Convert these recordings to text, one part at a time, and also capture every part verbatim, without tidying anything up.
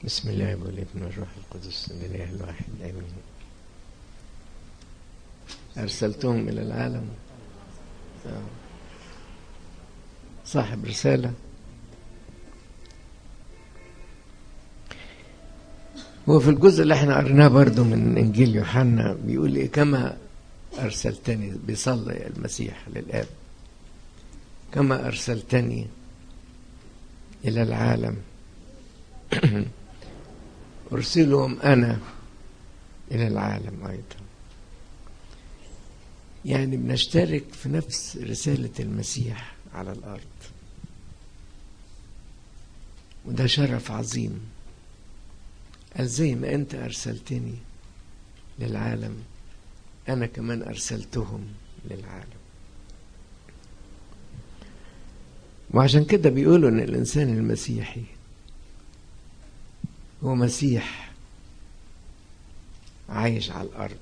بسم الله والابن والروح القدس الإله الواحد آمين. أرسلتهم إلى العالم، صاحب رسالة. هو في الجزء اللي احنا قريناه برضو من إنجيل يوحنا بيقول إيه؟ كما أرسلتني، بيصلي المسيح للآب، كما أرسلتني إلى العالم أرسلهم أنا إلى العالم أيضا. يعني بنشترك في نفس رسالة المسيح على الأرض، وده شرف عظيم. قال زي ما أنت أرسلتني للعالم أنا كمان أرسلتهم للعالم. وعشان كده بيقولوا إن الإنسان المسيحي هو مسيح عايش على الأرض،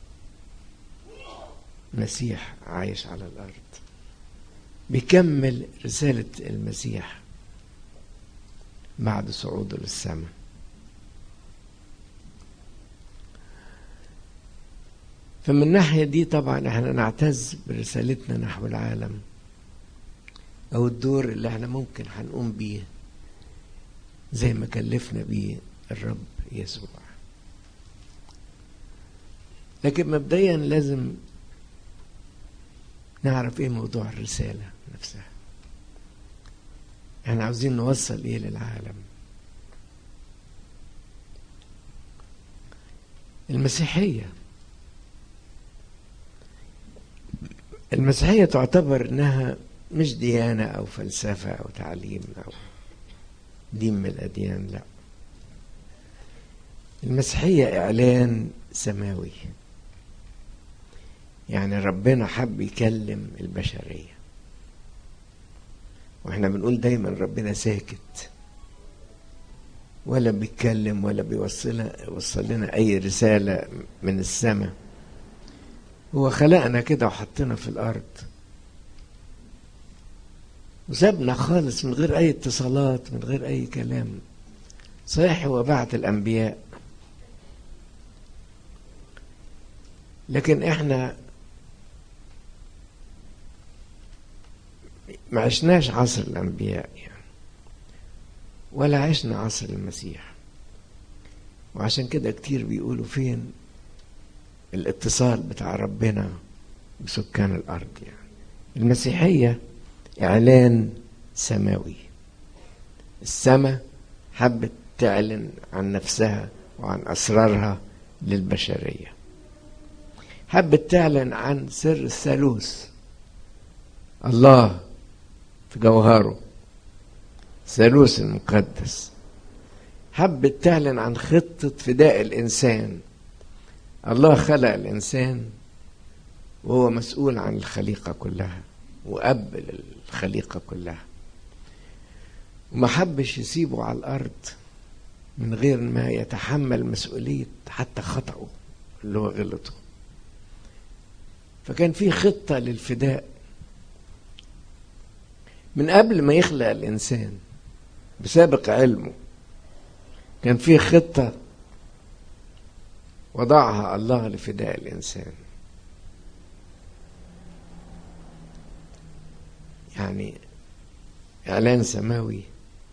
مسيح عايش على الأرض بيكمل رسالة المسيح بعد صعوده للسماء. فمن الناحية دي طبعا احنا نعتز برسالتنا نحو العالم، أو الدور اللي احنا ممكن هنقوم بيه زي ما كلفنا بيه الرب يسوع. لكن مبدئيا لازم نعرف ايه موضوع الرسالة نفسها. احنا عاوزين نوصل ايه للعالم. المسيحية المسيحية تعتبر انها مش ديانة او فلسفة او تعليم او دين من الاديان، لا، المسيحية اعلان سماوي. يعني ربنا حب يكلم البشرية، واحنا بنقول دايما ربنا ساكت ولا بيتكلم ولا بيوصل وصل لنا اي رسالة من السماء. هو خلقنا كده وحطنا في الارض وسابنا خالص من غير اي اتصالات، من غير اي كلام. صحيح هو بعت الانبياء، لكن احنا ما عشناش عصر الانبياء يعني، ولا عشنا عصر المسيح. وعشان كده كتير بيقولوا فين الاتصال بتاع ربنا بسكان الارض. يعني المسيحية اعلان سماوي. السماء حبت تعلن عن نفسها وعن اسرارها للبشرية، حبت تعلن عن سر الثالوث، الله في جوهره ثالوث المقدس. حبت تعلن عن خطة فداء الإنسان. الله خلق الإنسان وهو مسؤول عن الخليقة كلها وأب للخليقة كلها، وما حبش يسيبه على الأرض من غير ما يتحمل مسؤولية حتى خطأه اللي هو غلطه. فكان في خطة للفداء من قبل ما يخلق الإنسان. بسابق علمه كان في خطة وضعها الله لفداء الإنسان. يعني إعلان سماوي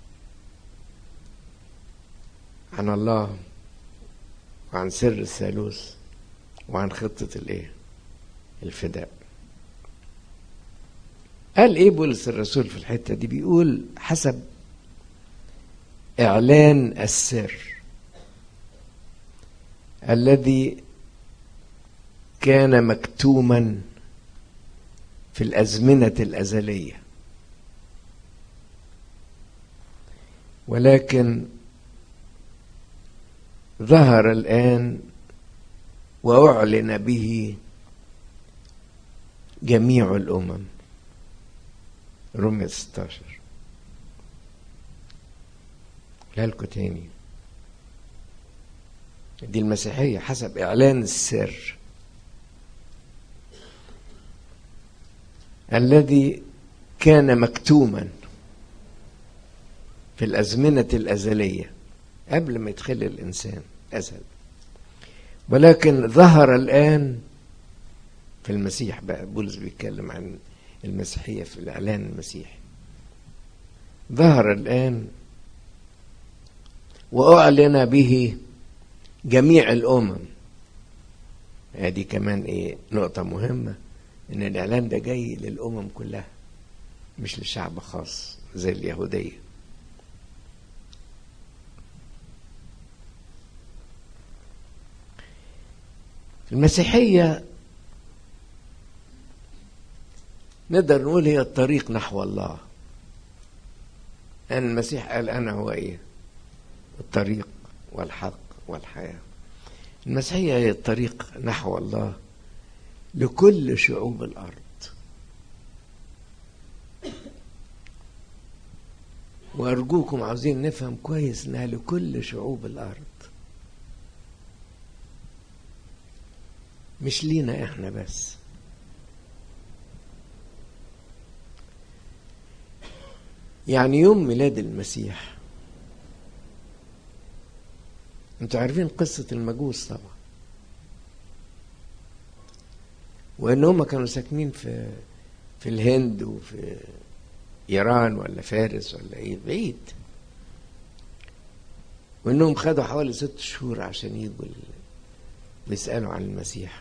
عن الله وعن سر الثالوث وعن خطة الإيه؟ الفداء. قال إيه بولس الرسول في الحتة دي؟ بيقول حسب إعلان السر الذي كان مكتوما في الأزمنة الأزلية، ولكن ظهر الآن وأعلن به جميع الأمم. رومية ستة عشر. لالكو تاني، دي المسيحية حسب إعلان السر الذي كان مكتوما في الأزمنة الأزلية، قبل ما يتخلق الإنسان أزل، ولكن ظهر الآن في المسيح. بقى بولس بيتكلم عن المسيحية في الإعلان المسيحي. ظهر الآن وأعلن به جميع الأمم. هذه كمان إيه نقطة مهمة، إن الإعلان ده جاي للأمم كلها مش لشعب خاص زي اليهودية. المسيحية نقدر نقول هي الطريق نحو الله، لأن المسيح قال أنا هو إيه؟ الطريق والحق والحياة. المسيحية هي الطريق نحو الله لكل شعوب الأرض. وأرجوكم عاوزين نفهم كويس إنها لكل شعوب الأرض، مش لينا إحنا بس. يعني يوم ميلاد المسيح، انتوا عارفين قصة المجوس طبعا، وإن هم كانوا ساكنين في في الهند وفي إيران ولا فارس ولا إيه بعيد، وإنهم خدوا حوالي ست شهور عشان يجوا بيسألوا عن المسيح.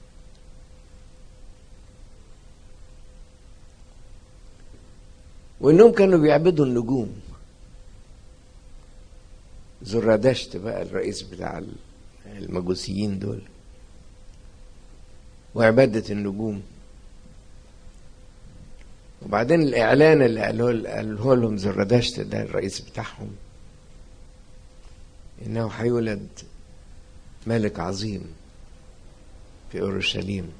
وإنهم كانوا بيعبدوا النجوم. زرادشت بقى الرئيس بتاع المجوسيين دول، وعبادة النجوم. وبعدين الإعلان اللي قاله لهم زرادشت ده الرئيس بتاعهم، إنه هيولد ملك عظيم في أورشليم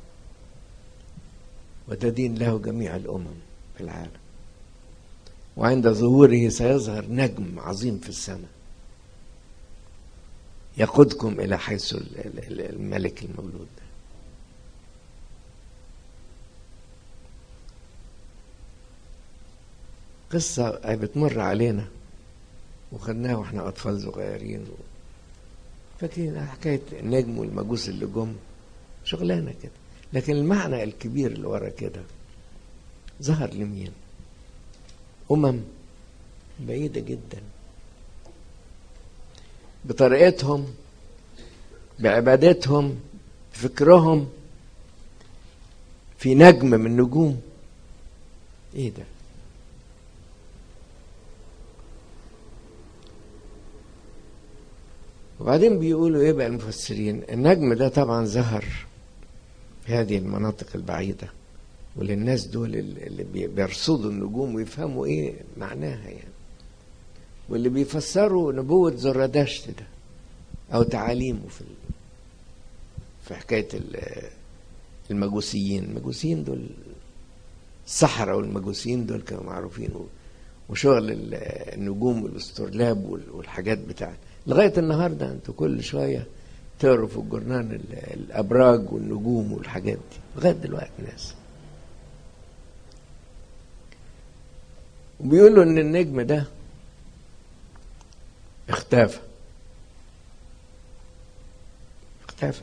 وتدين له جميع الأمم في العالم، وعند ظهوره سيظهر نجم عظيم في السماء يقودكم إلى حيث الملك المولود ده. قصة بتمر علينا وخدناها واحنا أطفال صغيرين، فاكرين حكاية النجم والمجوس اللي جم، شغلانة كده. لكن المعنى الكبير اللي ورا كده ظهر لمين؟ أمم بعيدة جدا بطريقتهم، بعبادتهم، بفكرهم، في نجم من نجوم. ايه ده؟ وبعدين بيقولوا ايه بقى المفسرين؟ النجم ده طبعا ظهر في هذه المناطق البعيدة، وللناس دول اللي بيرصدوا النجوم ويفهموا ايه معناها يعني، واللي بيفسروا نبوة زرادشت ده او تعاليمه في في حكاية المجوسيين. المجوسيين دول السحرة، والمجوسيين دول كانوا معروفين، وشغل النجوم والاسترلاب والحاجات بتاعت لغاية النهاردة. انتوا كل شوية تقروا في الجرنان الأبراج والنجوم والحاجات دي لغاية دلوقتي ناس. وبيقولوا ان النجم ده اختفى اختفى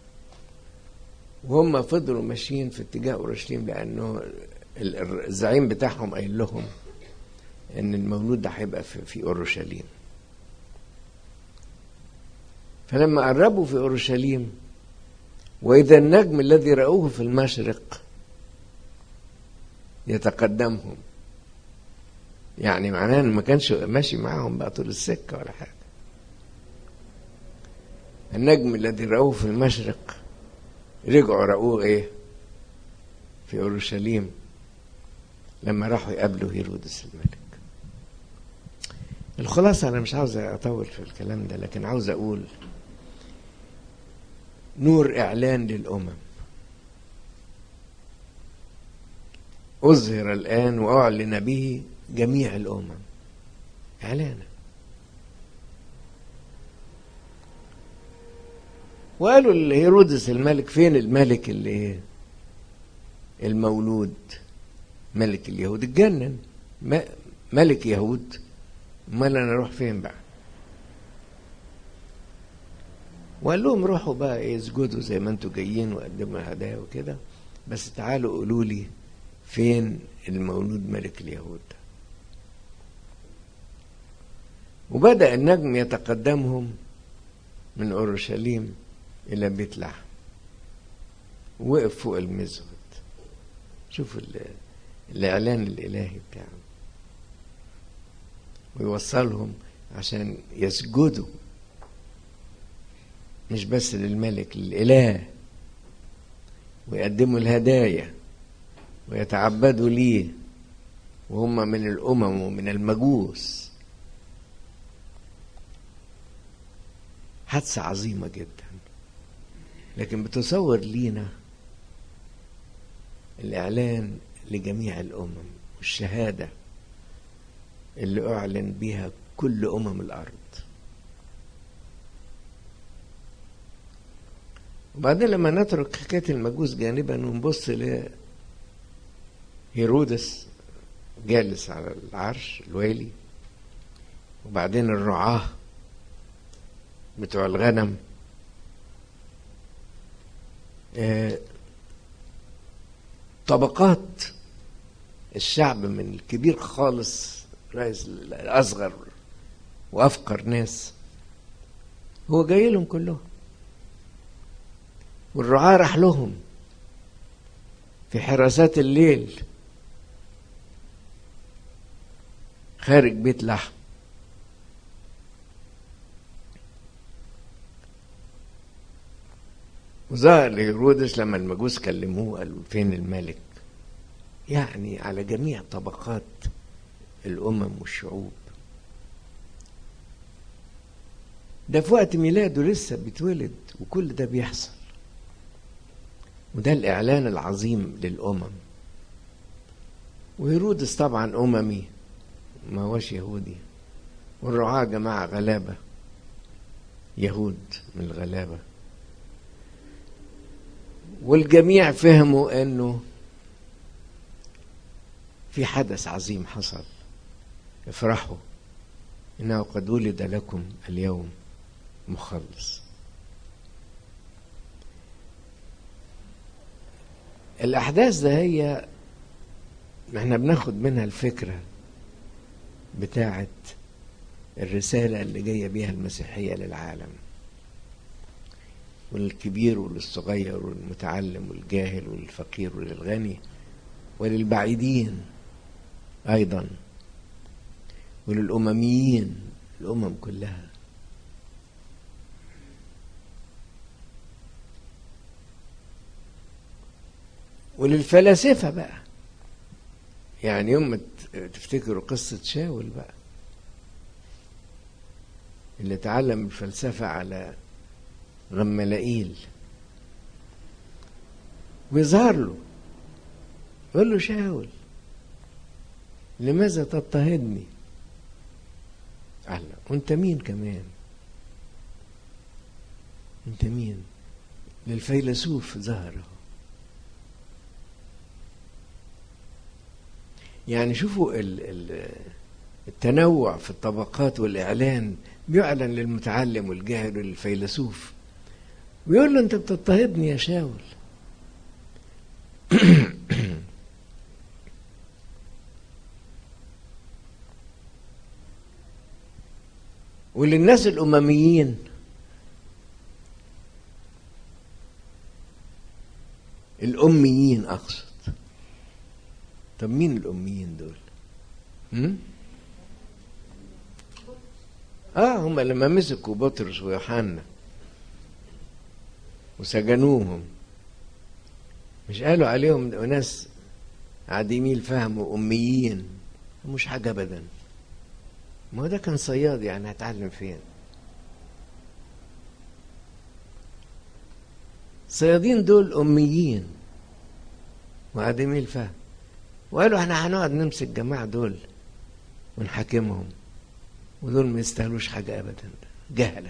وهم فضلوا ماشيين في اتجاه أورشليم، لأنه الزعيم بتاعهم قايل لهم ان المولود ده هيبقى في أورشليم. فلما قربوا في أورشليم، وإذا النجم الذي رأوه في المشرق يتقدمهم، يعني معناه انه ما كانش ماشي معاهم بقى طول السكة ولا حاجة. النجم الذي رأوه في المشرق رجعوا رأوه ايه في أورشليم لما راحوا يقابلوا هيرودس الملك. الخلاصة أنا مش عاوز أطول في الكلام ده، لكن عاوز أقول نور إعلان للأمم أظهر الآن وأعلن به جميع الأمم. إعلانا. وقالوا لهيرودس الملك فين الملك اللي المولود ملك اليهود؟ اتجنن، ملك يهود، امال انا اروح فين بقى؟ وقال لهم روحوا بقى يسجدوا زي ما انتوا جايين وقدموا هدايا وكده، بس تعالوا قولوا لي فين المولود ملك اليهود. وبدأ النجم يتقدمهم من أورشليم إلى بيت لحم، وقف فوق المزود. شوفوا الإعلان الإلهي بتاعه، ويوصلهم عشان يسجدوا مش بس للملك، للإله، ويقدموا الهدايا ويتعبدوا ليه، وهم من الأمم ومن المجوس. حادثة عظيمة جدا، لكن بتصور لينا الإعلان لجميع الأمم والشهادة اللي أعلن بها كل أمم الأرض. وبعدين لما نترك حكاية المجوس جانبا ونبص لهيرودس جالس على العرش الوالي، وبعدين الرعاة بتوع الغنم، آه طبقات الشعب من الكبير خالص رئيس الأصغر وأفقر ناس، هو جاي لهم كلهم، والرعاة راح لهم في حراسات الليل خارج بيت لحم. وظهر لهيرودس لما المجوس كلموه قالوا فين الملك، يعني على جميع طبقات الأمم والشعوب. ده في وقت ميلاده لسه بيتولد، وكل ده بيحصل، وده الإعلان العظيم للأمم. وهيرودس طبعا أممي ما هوش يهودي، والرعاة جماعة غلابة يهود من الغلابة، والجميع فهموا أنه في حدث عظيم حصل. افرحوا إنه قد ولد لكم اليوم مخلص. الأحداث ده هي احنا بناخد منها الفكرة بتاعت الرسالة اللي جاية بيها المسيحية للعالم، وللكبير وللصغير والمتعلم والجاهل والفقير وللغني وللبعيدين أيضا، وللأمميين، الأمم كلها. وللفلاسفة بقى، يعني يوم تفتكروا قصة شاول بقى اللي تعلم الفلسفة على غملائيل، ويظهر له يقول له شاول لماذا تضطهدني؟ قال له وانت مين كمان؟ انت مين؟ للفيلسوف ظهره. يعني شوفوا التنوع في الطبقات والإعلان، بيعلن للمتعلم والجاهل والفيلسوف، ويقول له انت بتضطهدني يا شاول. وللناس الأمميين الأميين أقصد. طب مين الأميين دول؟ هم؟ آه هم لما مسكوا بطرس ويوحنا وسجنوهم، مش قالوا عليهم ناس عديمي الفهم وأميين؟ مش حاجة أبدا. ما هو ده كان صياد، يعني هتعلم فين؟ الصيادين دول أميين وعديمي الفهم، وقالوا احنا هنقعد نمسك الجماعة دول ونحاكمهم، ودول ما يستاهلوش حاجة أبدا، جهلة.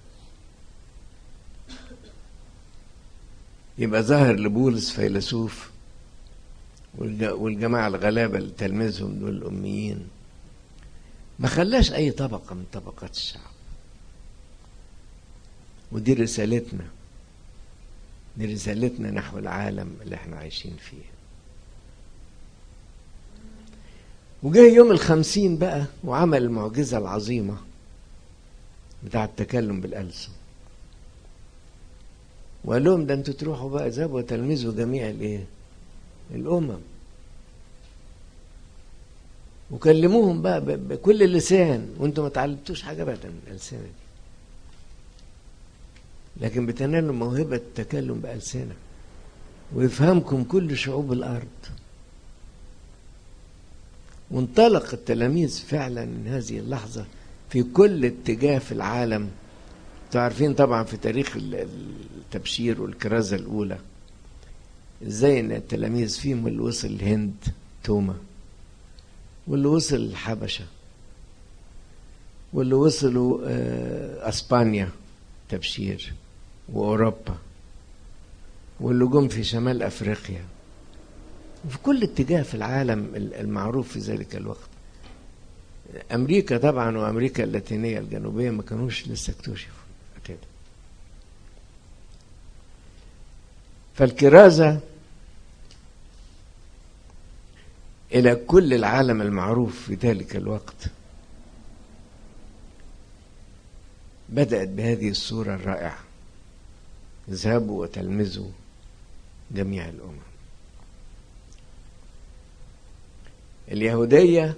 يبقى ظاهر لبولس فيلسوف، والجماعة الغلابة اللي تلميذهم دول الأميين، ما خلاش أي طبقة من طبقات الشعب. ودي رسالتنا، دي رسالتنا نحو العالم اللي احنا عايشين فيه. وجاء يوم الخمسين بقى وعمل المعجزة العظيمة بتاع التكلم بالألسن، وقال لهم ده انتوا تروحوا بقى اذهبوا وتلمذوا جميع الايه الامم، وكلموهم بقى بكل لسان، وانتوا ما تعلمتوش حاجه ابدا من الالسنه دي، لكن بتنالوا موهبه التكلم بالسنه ويفهمكم كل شعوب الارض. وانطلق التلاميذ فعلا من هذه اللحظه في كل اتجاه في العالم. تعرفين طبعا في تاريخ التبشير والكرازة الأولى ازاي ان التلاميذ فيهم اللي وصل الهند توما، واللي وصل الحبشة، واللي وصلوا أسبانيا تبشير وأوروبا، واللي جم في شمال أفريقيا، وفي كل اتجاه في العالم المعروف في ذلك الوقت. أمريكا طبعا وأمريكا اللاتينية الجنوبية ما كانوش لسه اكتشفوا كده. فالكرازة إلى كل العالم المعروف في ذلك الوقت بدأت بهذه الصورة الرائعة: اذهبوا وتلمذوا جميع الأمم. اليهودية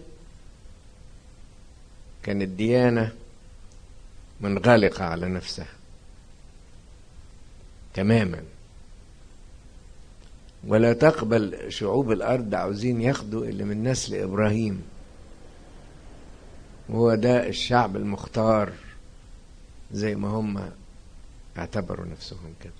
كانت ديانة منغلقة على نفسها تماما، ولا تقبل شعوب الأرض عاوزين ياخدوا اللي من نسل إبراهيم، وهو ده الشعب المختار زي ما هم اعتبروا نفسهم كده.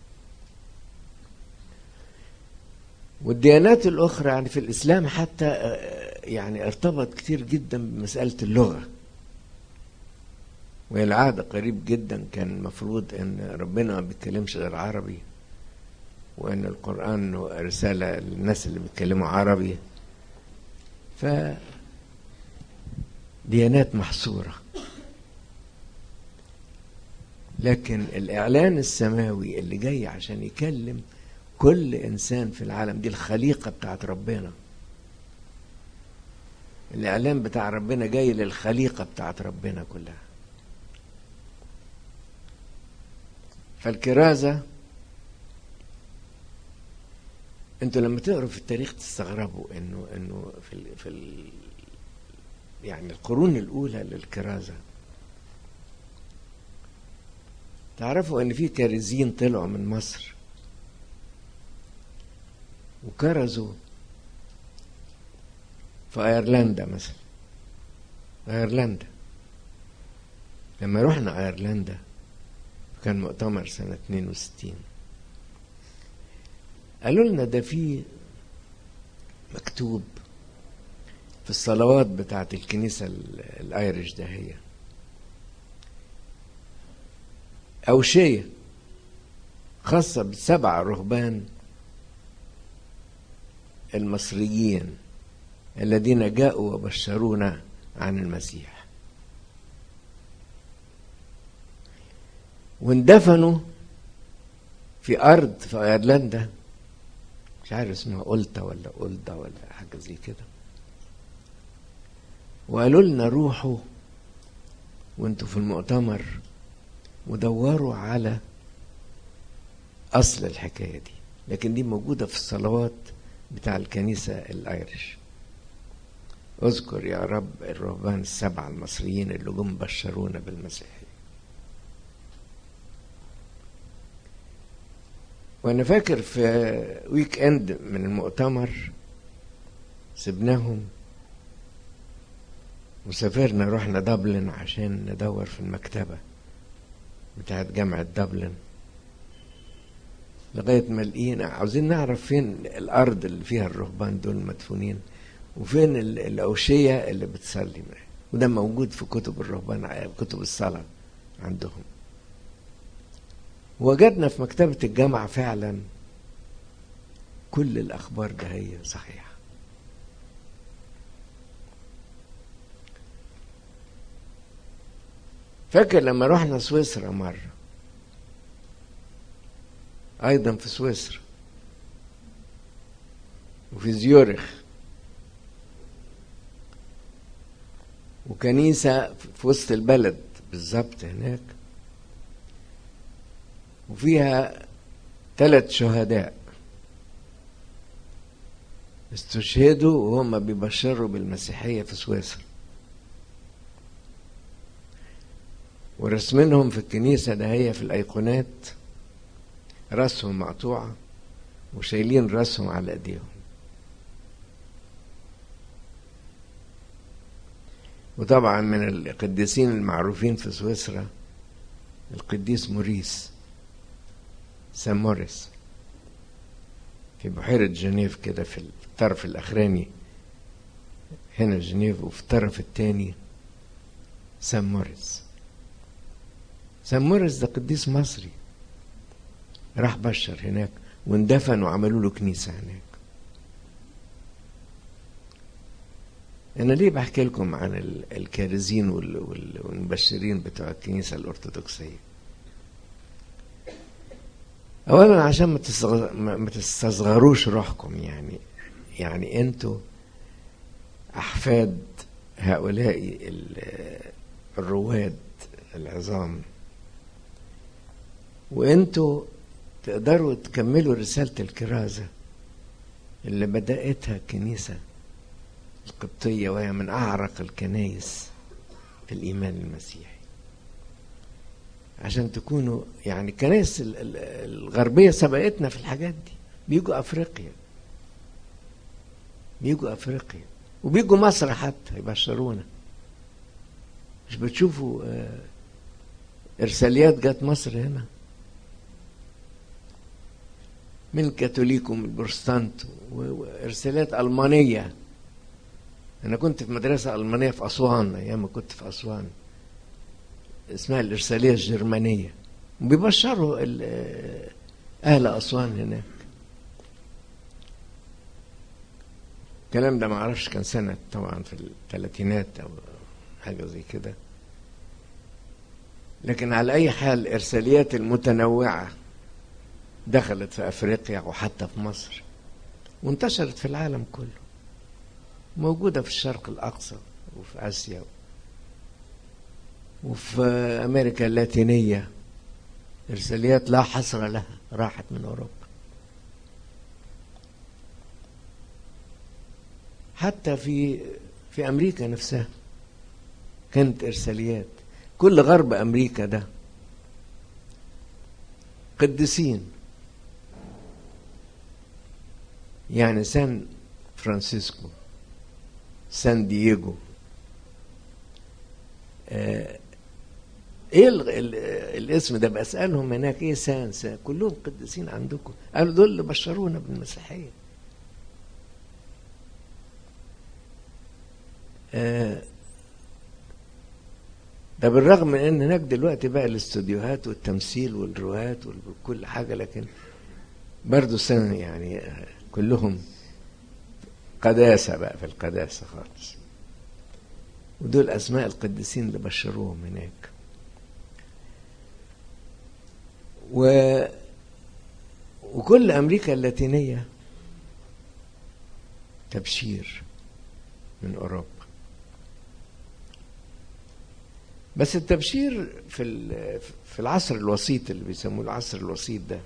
والديانات الأخرى يعني في الإسلام حتى يعني ارتبط كتير جدا بمسألة اللغة، وهي العادة قريب جدا كان المفروض ان ربنا ما بيتكلمش غير عربي، وان القرآن رسالة للناس اللي بيتكلموا عربي. ف ديانات محصورة، لكن الإعلان السماوي اللي جاي عشان يكلم كل إنسان في العالم، دي الخليقة بتاعت ربنا. الإعلان بتاع ربنا جاي للخليقة بتاعت ربنا كلها. فالكرازة انتوا لما تقروا في التاريخ تستغربوا انه انه في ال في ال يعني القرون الاولى للكرازة تعرفوا ان في كارزين طلعوا من مصر وكرزوا في ايرلندا مثلا. ايرلندا لما رحنا ايرلندا كان مؤتمر سنة اتنين وستين، قالوا لنا ده في مكتوب في الصلوات بتاعت الكنيسة الايرش ده هي أوشية خاصة بالسبع رهبان المصريين الذين جاءوا وبشرونا عن المسيح، واندفنوا في أرض في أيرلندا مش عارف اسمها أولتا ولا أولدا ولا حاجة زي كده. وقالوا لنا روحوا وانتوا في المؤتمر ودوروا على أصل الحكاية دي، لكن دي موجودة في الصلوات بتاع الكنيسة الأيرش. اذكر يا رب الرهبان السبعة المصريين اللي جم بشرونا بالمسيحية. وانا فاكر في ويك اند من المؤتمر سبناهم وسافرنا، رحنا دبلن عشان ندور في المكتبة بتاعت جامعة دبلن لغاية ما لقينا عاوزين نعرف فين الأرض اللي فيها الرهبان دول مدفونين وفين الأوشية اللي بتصلي معاه، وده موجود في كتب الرهبان كتب الصلاة عندهم. وجدنا في مكتبة الجامعة فعلا كل الأخبار ده هي صحيحة. فاكر لما رحنا سويسرا مرة أيضا في سويسرا وفي زيورخ، وكنيسة في وسط البلد بالظبط هناك، وفيها ثلاث شهداء استشهدوا وهم بيبشروا بالمسيحية في سويسرا، ورسمينهم في الكنيسة ده هي في الأيقونات راسهم مقطوعة وشايلين راسهم على ايديهم. وطبعا من القديسين المعروفين في سويسرا القديس موريس سان موريس في بحيرة جنيف كده، في الطرف الأخراني هنا جنيف، وفي الطرف الثاني سان موريس. سان موريس ده قديس مصري راح بشر هناك واندفن وعملوا له كنيسة هناك. أنا ليه بحكي لكم عن الكارزين والمبشرين بتوع الكنيسة الأرثوذكسية؟ أولا عشان ما تستصغروش روحكم، يعني يعني أنتوا أحفاد هؤلاء الرواد العظام، وأنتوا تقدروا تكملوا رسالة الكرازة اللي بدأتها الكنيسة القبطية، وهي من أعرق الكنائس في الإيمان المسيحي. عشان تكونوا يعني الكنائس الغربية سبقتنا في الحاجات دي، بيجوا أفريقيا بيجوا أفريقيا وبيجوا مصر حتى يبشرونا. مش بتشوفوا إرساليات جات مصر هنا من الكاثوليك ومن البروتستانت، وإرساليات ألمانية. أنا كنت في مدرسة ألمانية في أسوان أيام ما كنت في أسوان، اسمها الإرسالية الجرمانية، وبيبشروا أهل أسوان هناك. الكلام ده ما أعرفش كان سنة طبعا في الثلاثينات أو حاجة زي كده، لكن على أي حال الإرساليات المتنوعة دخلت في أفريقيا وحتى في مصر، وانتشرت في العالم كله، موجودة في الشرق الأقصى وفي آسيا وفي أمريكا اللاتينية. إرساليات لا حصر لها راحت من أوروبا، حتى في في أمريكا نفسها كانت إرساليات. كل غرب أمريكا ده قديسين، يعني سان فرانسيسكو، سان دييغو، آه ايه ال ال الاسم ده؟ بسألهم هناك ايه سان سان، كلهم قديسين عندكم. قالوا دول اللي بشرونا بالمسيحية. آه ده بالرغم من ان هناك دلوقتي بقى الاستوديوهات والتمثيل والروايات وكل حاجة، لكن برضو سنة يعني كلهم قداسة بقى، في القداسة خالص. ودول أسماء القديسين اللي بشروهم هناك. و... وكل أمريكا اللاتينية تبشير من أوروبا. بس التبشير في في العصر الوسيط اللي بيسموه العصر الوسيط ده،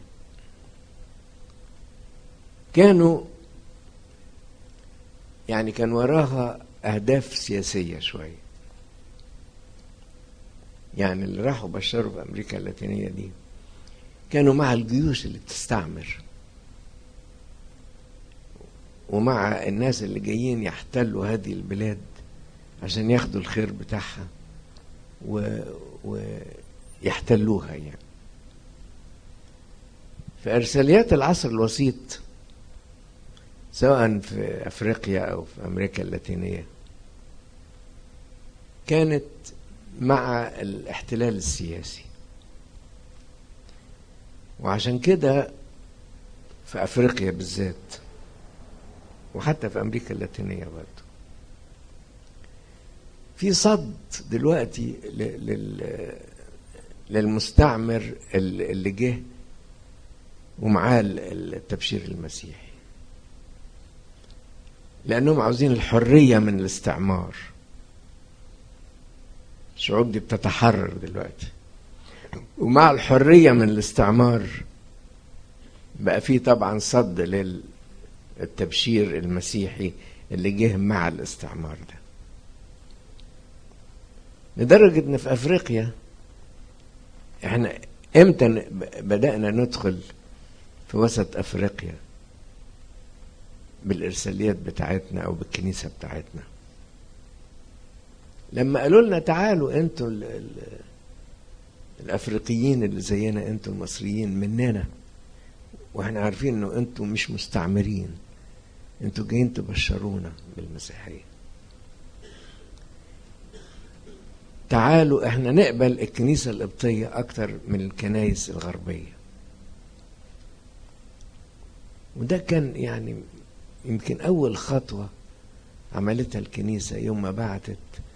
كانوا يعني كان وراها أهداف سياسية شوية. يعني اللي راحوا بشروا في أمريكا اللاتينية دي كانوا مع الجيوش اللي بتستعمر، ومع الناس اللي جايين يحتلوا هذه البلاد عشان ياخدوا الخير بتاعها و... ويحتلوها يعني. في إرساليات العصر الوسيط سواء في أفريقيا أو في أمريكا اللاتينية كانت مع الاحتلال السياسي. وعشان كده في أفريقيا بالذات وحتى في أمريكا اللاتينية برضه في صد دلوقتي للمستعمر اللي جه ومعاه التبشير المسيحي، لأنهم عاوزين الحرية من الاستعمار. الشعوب دي بتتحرر دلوقتي، ومع الحرية من الاستعمار بقى فيه طبعا صد للتبشير المسيحي اللي جه مع الاستعمار ده، لدرجة ان في افريقيا احنا امتى بدأنا ندخل في وسط افريقيا بالارساليات بتاعتنا او بالكنيسة بتاعتنا؟ لما قالوا لنا تعالوا انتوا ال ال الافريقيين اللي زينا، انتوا المصريين مننا، واحنا عارفين انه انتوا مش مستعمرين، انتوا جايين تبشرونا بالمسيحية، تعالوا احنا نقبل الكنيسة القبطية اكتر من الكنائس الغربية. وده كان يعني يمكن اول خطوة عملتها الكنيسة يوم ما بعتت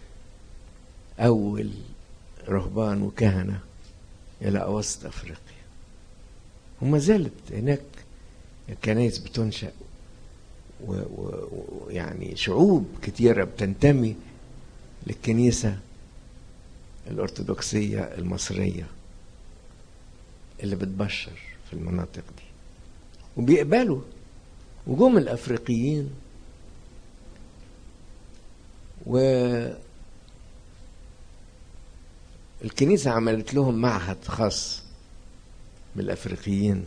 اول رهبان وكهنة الى اوسط افريقيا. وما زالت هناك الكنائس بتنشأ، ويعني شعوب كتيرة بتنتمي للكنيسة الأرثوذكسية المصرية اللي بتبشر في المناطق دي، وبيقبلوا. وجم الأفريقيين والكنيسة عملت لهم معهد خاص بالأفريقيين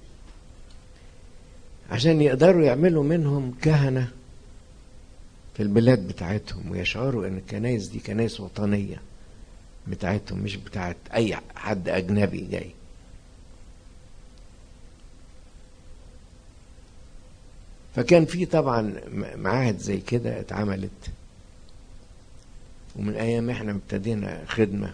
عشان يقدروا يعملوا منهم كهنة في البلاد بتاعتهم، ويشعروا ان الكنائس دي كنائس وطنية بتاعتهم، مش بتاعت اي حد اجنبي جاي. فكان في طبعا معاهد زي كده اتعملت، ومن ايام احنا ابتدينا خدمة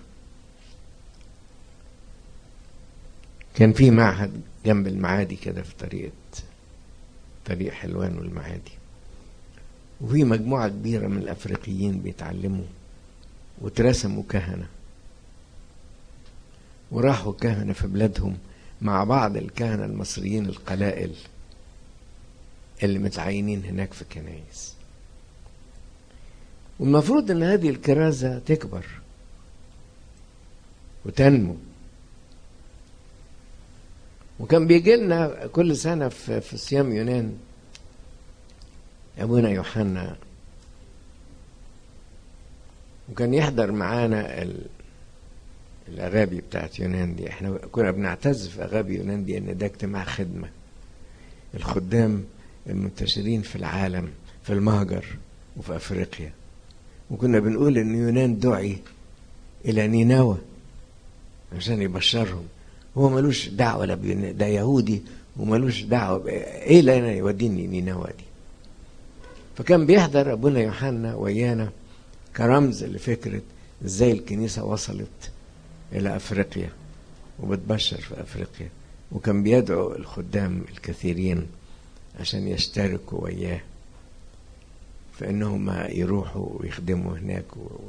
كان في معهد جنب المعادي كده في طريقة طريق حلوان والمعادي، وفي مجموعة كبيرة من الأفريقيين بيتعلموا، وترسموا كهنة، وراحوا كهنة في بلادهم مع بعض الكهنة المصريين القلائل اللي متعينين هناك في كنايس. والمفروض ان هذه الكرازة تكبر وتنمو. وكان بيجي لنا كل سنة في, في صيام يونان أبونا يوحنا، وكان يحضر معانا الأغابي بتاعت يونان دي. احنا كنا بنعتز في أغابي يونان دي ان ده اجتماع خدمة الخدام المنتشرين في العالم في المهجر وفي أفريقيا. وكنا بنقول ان يونان دعي إلى نينوى عشان يبشرهم، هو ملوش دعوة لا، ده يهودي وملوش دعوة ايه اللي انا يوديني نينوى دي. فكان بيحضر ابونا يوحنا ويانا كرمز لفكرة ازاي الكنيسة وصلت الى افريقيا وبتبشر في افريقيا، وكان بيدعو الخدام الكثيرين عشان يشتركوا وياه في انهم يروحوا ويخدموا هناك،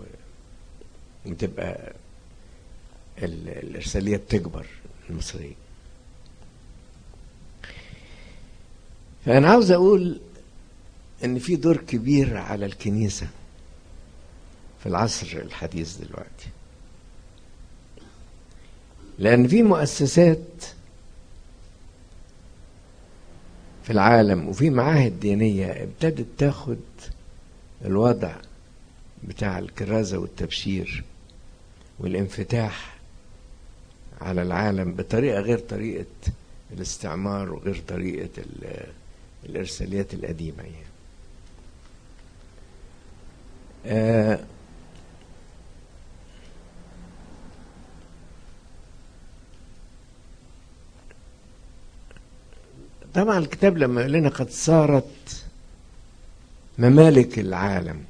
وتبقى الارسالية بتكبر المصرية. فانا عاوز اقول ان في دور كبير على الكنيسة في العصر الحديث دلوقتي، لان في مؤسسات في العالم وفي معاهد دينية ابتدت تاخد الوضع بتاع الكرازة والتبشير والانفتاح على العالم بطريقة غير طريقة الاستعمار وغير طريقة الإرساليات القديمة يعني. آه طبعا الكتاب لما يقول لنا قد صارت ممالك العالم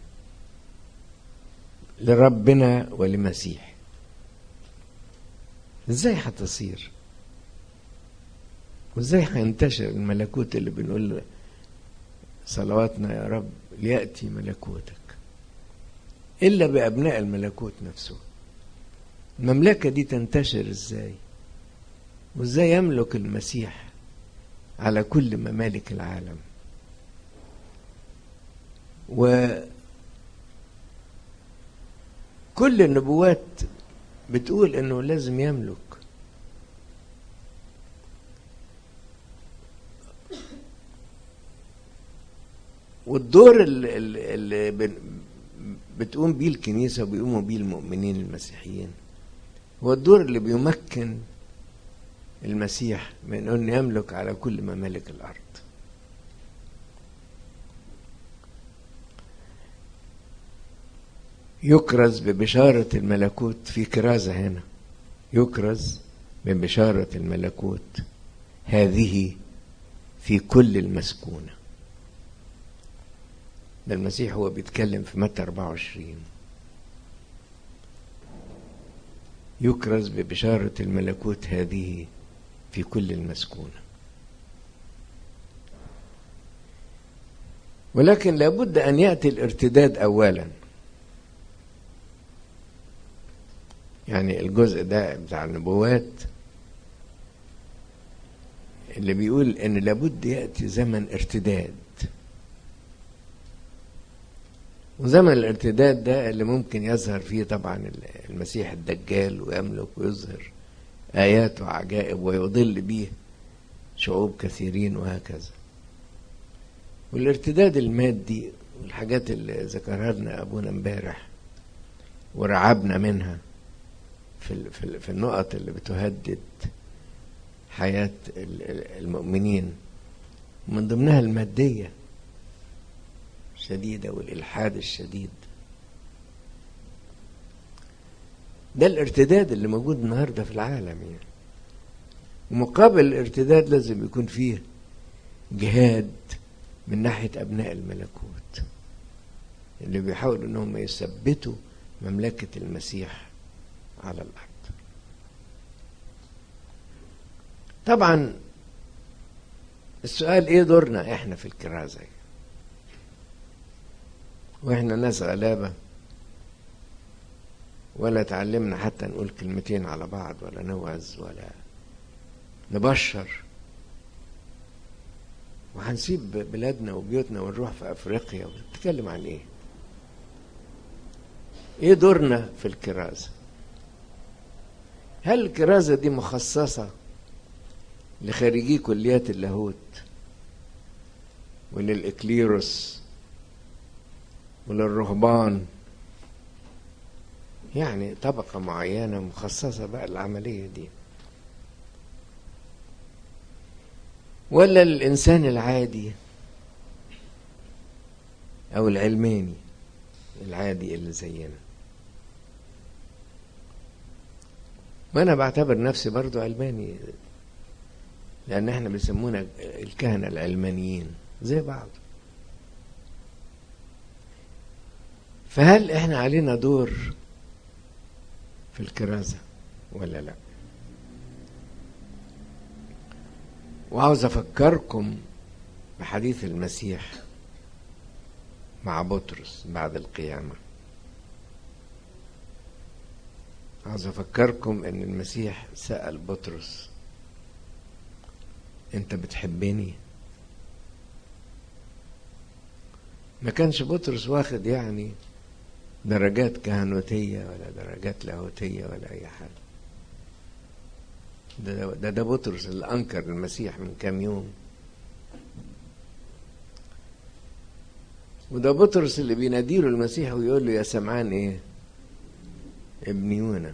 لربنا ولمسيح، ازاي هتصير؟ وازاي هينتشر الملكوت اللي بنقول صلواتنا يا رب ليأتي ملكوتك؟ إلا بأبناء الملكوت نفسه. المملكة دي تنتشر ازاي؟ وازاي يملك المسيح على كل ممالك العالم. وكل النبوات بتقول انه لازم يملك. والدور اللي, اللي بتقوم بيه الكنيسة وبيقوموا بيه المؤمنين المسيحيين هو الدور اللي بيمكن المسيح من أن يملك على كل ممالك الأرض. يكرز ببشارة الملكوت في كرازة هنا، يكرز ببشارة الملكوت هذه في كل المسكونة. ده المسيح هو بيتكلم في متى أربعة وعشرين، يكرز ببشارة الملكوت هذه في كل المسكونة. ولكن لابد أن يأتي الارتداد أولا. يعني الجزء ده بتاع النبوات اللي بيقول ان لابد يأتي زمن ارتداد، وزمن الارتداد ده اللي ممكن يظهر فيه طبعا المسيح الدجال ويملك ويظهر آيات وعجائب ويضل به شعوب كثيرين وهكذا. والارتداد المادي والحاجات اللي ذكرها لنا أبونا امبارح ورعبنا منها في في النقط اللي بتهدد حياة المؤمنين، من ضمنها المادية الشديدة والإلحاد الشديد. ده الارتداد اللي موجود النهاردة في العالم يعني. ومقابل الارتداد لازم يكون فيه جهاد من ناحية أبناء الملكوت اللي بيحاولوا أنهم يثبتوا مملكة المسيح على الأرض. طبعا السؤال ايه دورنا احنا في الكرازة؟ واحنا ناس غلابة ولا تعلمنا حتى نقول كلمتين على بعض ولا نوعظ ولا نبشر، وهنسيب بلادنا وبيوتنا ونروح في افريقيا ونتكلم عن ايه؟ ايه دورنا في الكرازة؟ هل الكرازة دي مخصصة لخريجي كليات اللاهوت وللإكليروس وللرهبان، يعني طبقة معينة مخصصة بقى العملية دي، ولا للإنسان العادي أو العلماني العادي اللي زينا؟ وأنا بعتبر نفسي برضو علماني، لأن احنا بيسمونا الكهنة العلمانيين زي بعض. فهل احنا علينا دور في الكرازة ولا لا؟ وعاوز أفكركم بحديث المسيح مع بطرس بعد القيامة. عاوز أفكركم أن المسيح سأل بطرس: أنت بتحبني؟ ما كانش بطرس واخد يعني درجات كهنوتية ولا درجات لاهوتية ولا أي حاجة. ده, ده ده بطرس اللي أنكر المسيح من كام يوم، وده بطرس اللي بيناديله المسيح ويقول له: يا سمعان إيه؟ ابن يونا.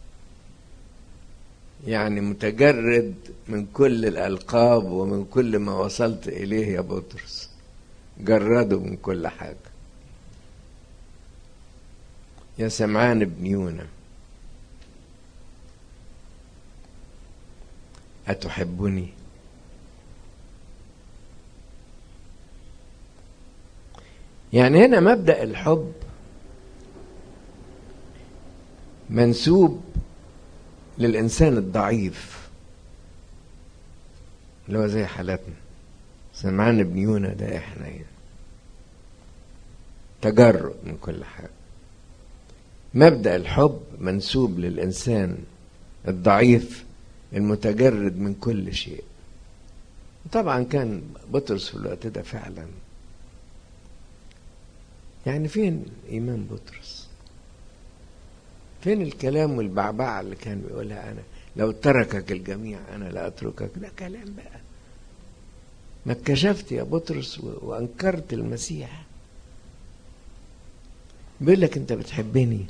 يعني متجرد من كل الألقاب ومن كل ما وصلت إليه يا بطرس، جرده من كل حاجة. يا سمعان ابن يونا، أتحبني؟ يعني هنا مبدأ الحب منسوب للإنسان الضعيف اللي هو زي حالتنا. سمعان ابن يونا ده احنا يعني تجرد من كل حاجة. مبدأ الحب منسوب للإنسان الضعيف المتجرد من كل شيء. طبعا كان بطرس في الوقت ده فعلا، يعني فين إيمان بطرس؟ فين الكلام والبعبعة اللي كان بيقولها أنا لو تركك الجميع أنا لا أتركك؟ ده كلام بقى. ما اتكشفت يا بطرس وأنكرت المسيح، بيقول لك أنت بتحبني.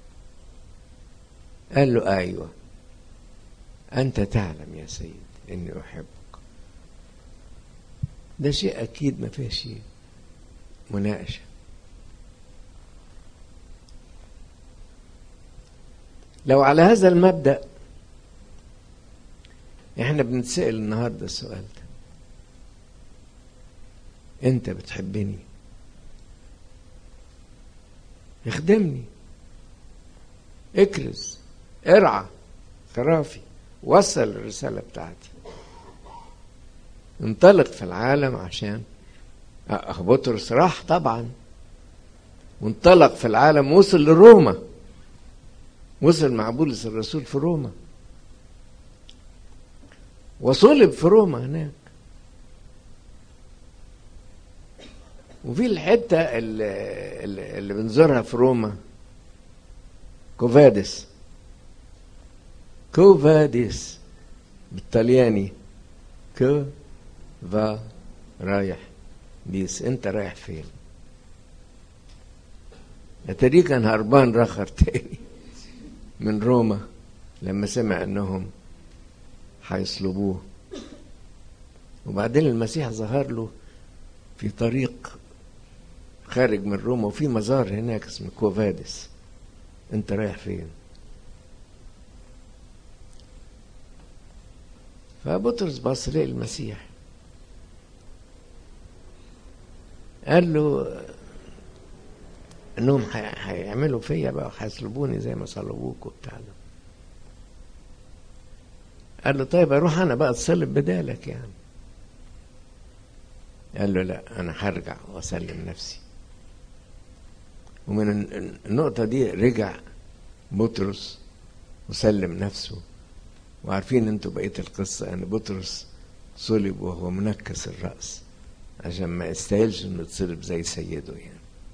قال له أيوة، أنت تعلم يا سيد إني أحبك. ده شيء أكيد ما فيهش مناقشة. لو على هذا المبدأ احنا بنتسأل النهاردة السؤال ده، انت بتحبني؟ اخدمني، اكرز، ارعى خرافي، وصل الرسالة بتاعتي، انطلق في العالم. عشان اخ بطرس راح طبعا وانطلق في العالم، وصل لروما، وصل مع بولس الرسول في روما، وصلب في روما هناك. وفي الحتة اللي, اللي بنزورها في روما كوفاديس، كوفاديس بالطلياني، كوفا رايح ديس، انت رايح فين؟ اتاريه كان هربان رخر تاني من روما لما سمع انهم هيصلبوه. وبعدين المسيح ظهر له في طريق خارج من روما، وفي مزار هناك اسمه كوفاديس، انت رايح فين؟ فبطرس بص ليه المسيح، قال له انهم هيعملوا فيا بقى، هيصلبوني زي ما صلبوك وبتاع ده. قال له طيب اروح انا بقى اتصلب بدالك يعني. قال له لا، انا هرجع واسلم نفسي. ومن النقطة دي رجع بطرس وسلم نفسه. وعارفين انتوا بقية القصة ان بطرس صلب وهو منكس الرأس عشان ما يستاهلش انه يتصلب زي سيده يعني.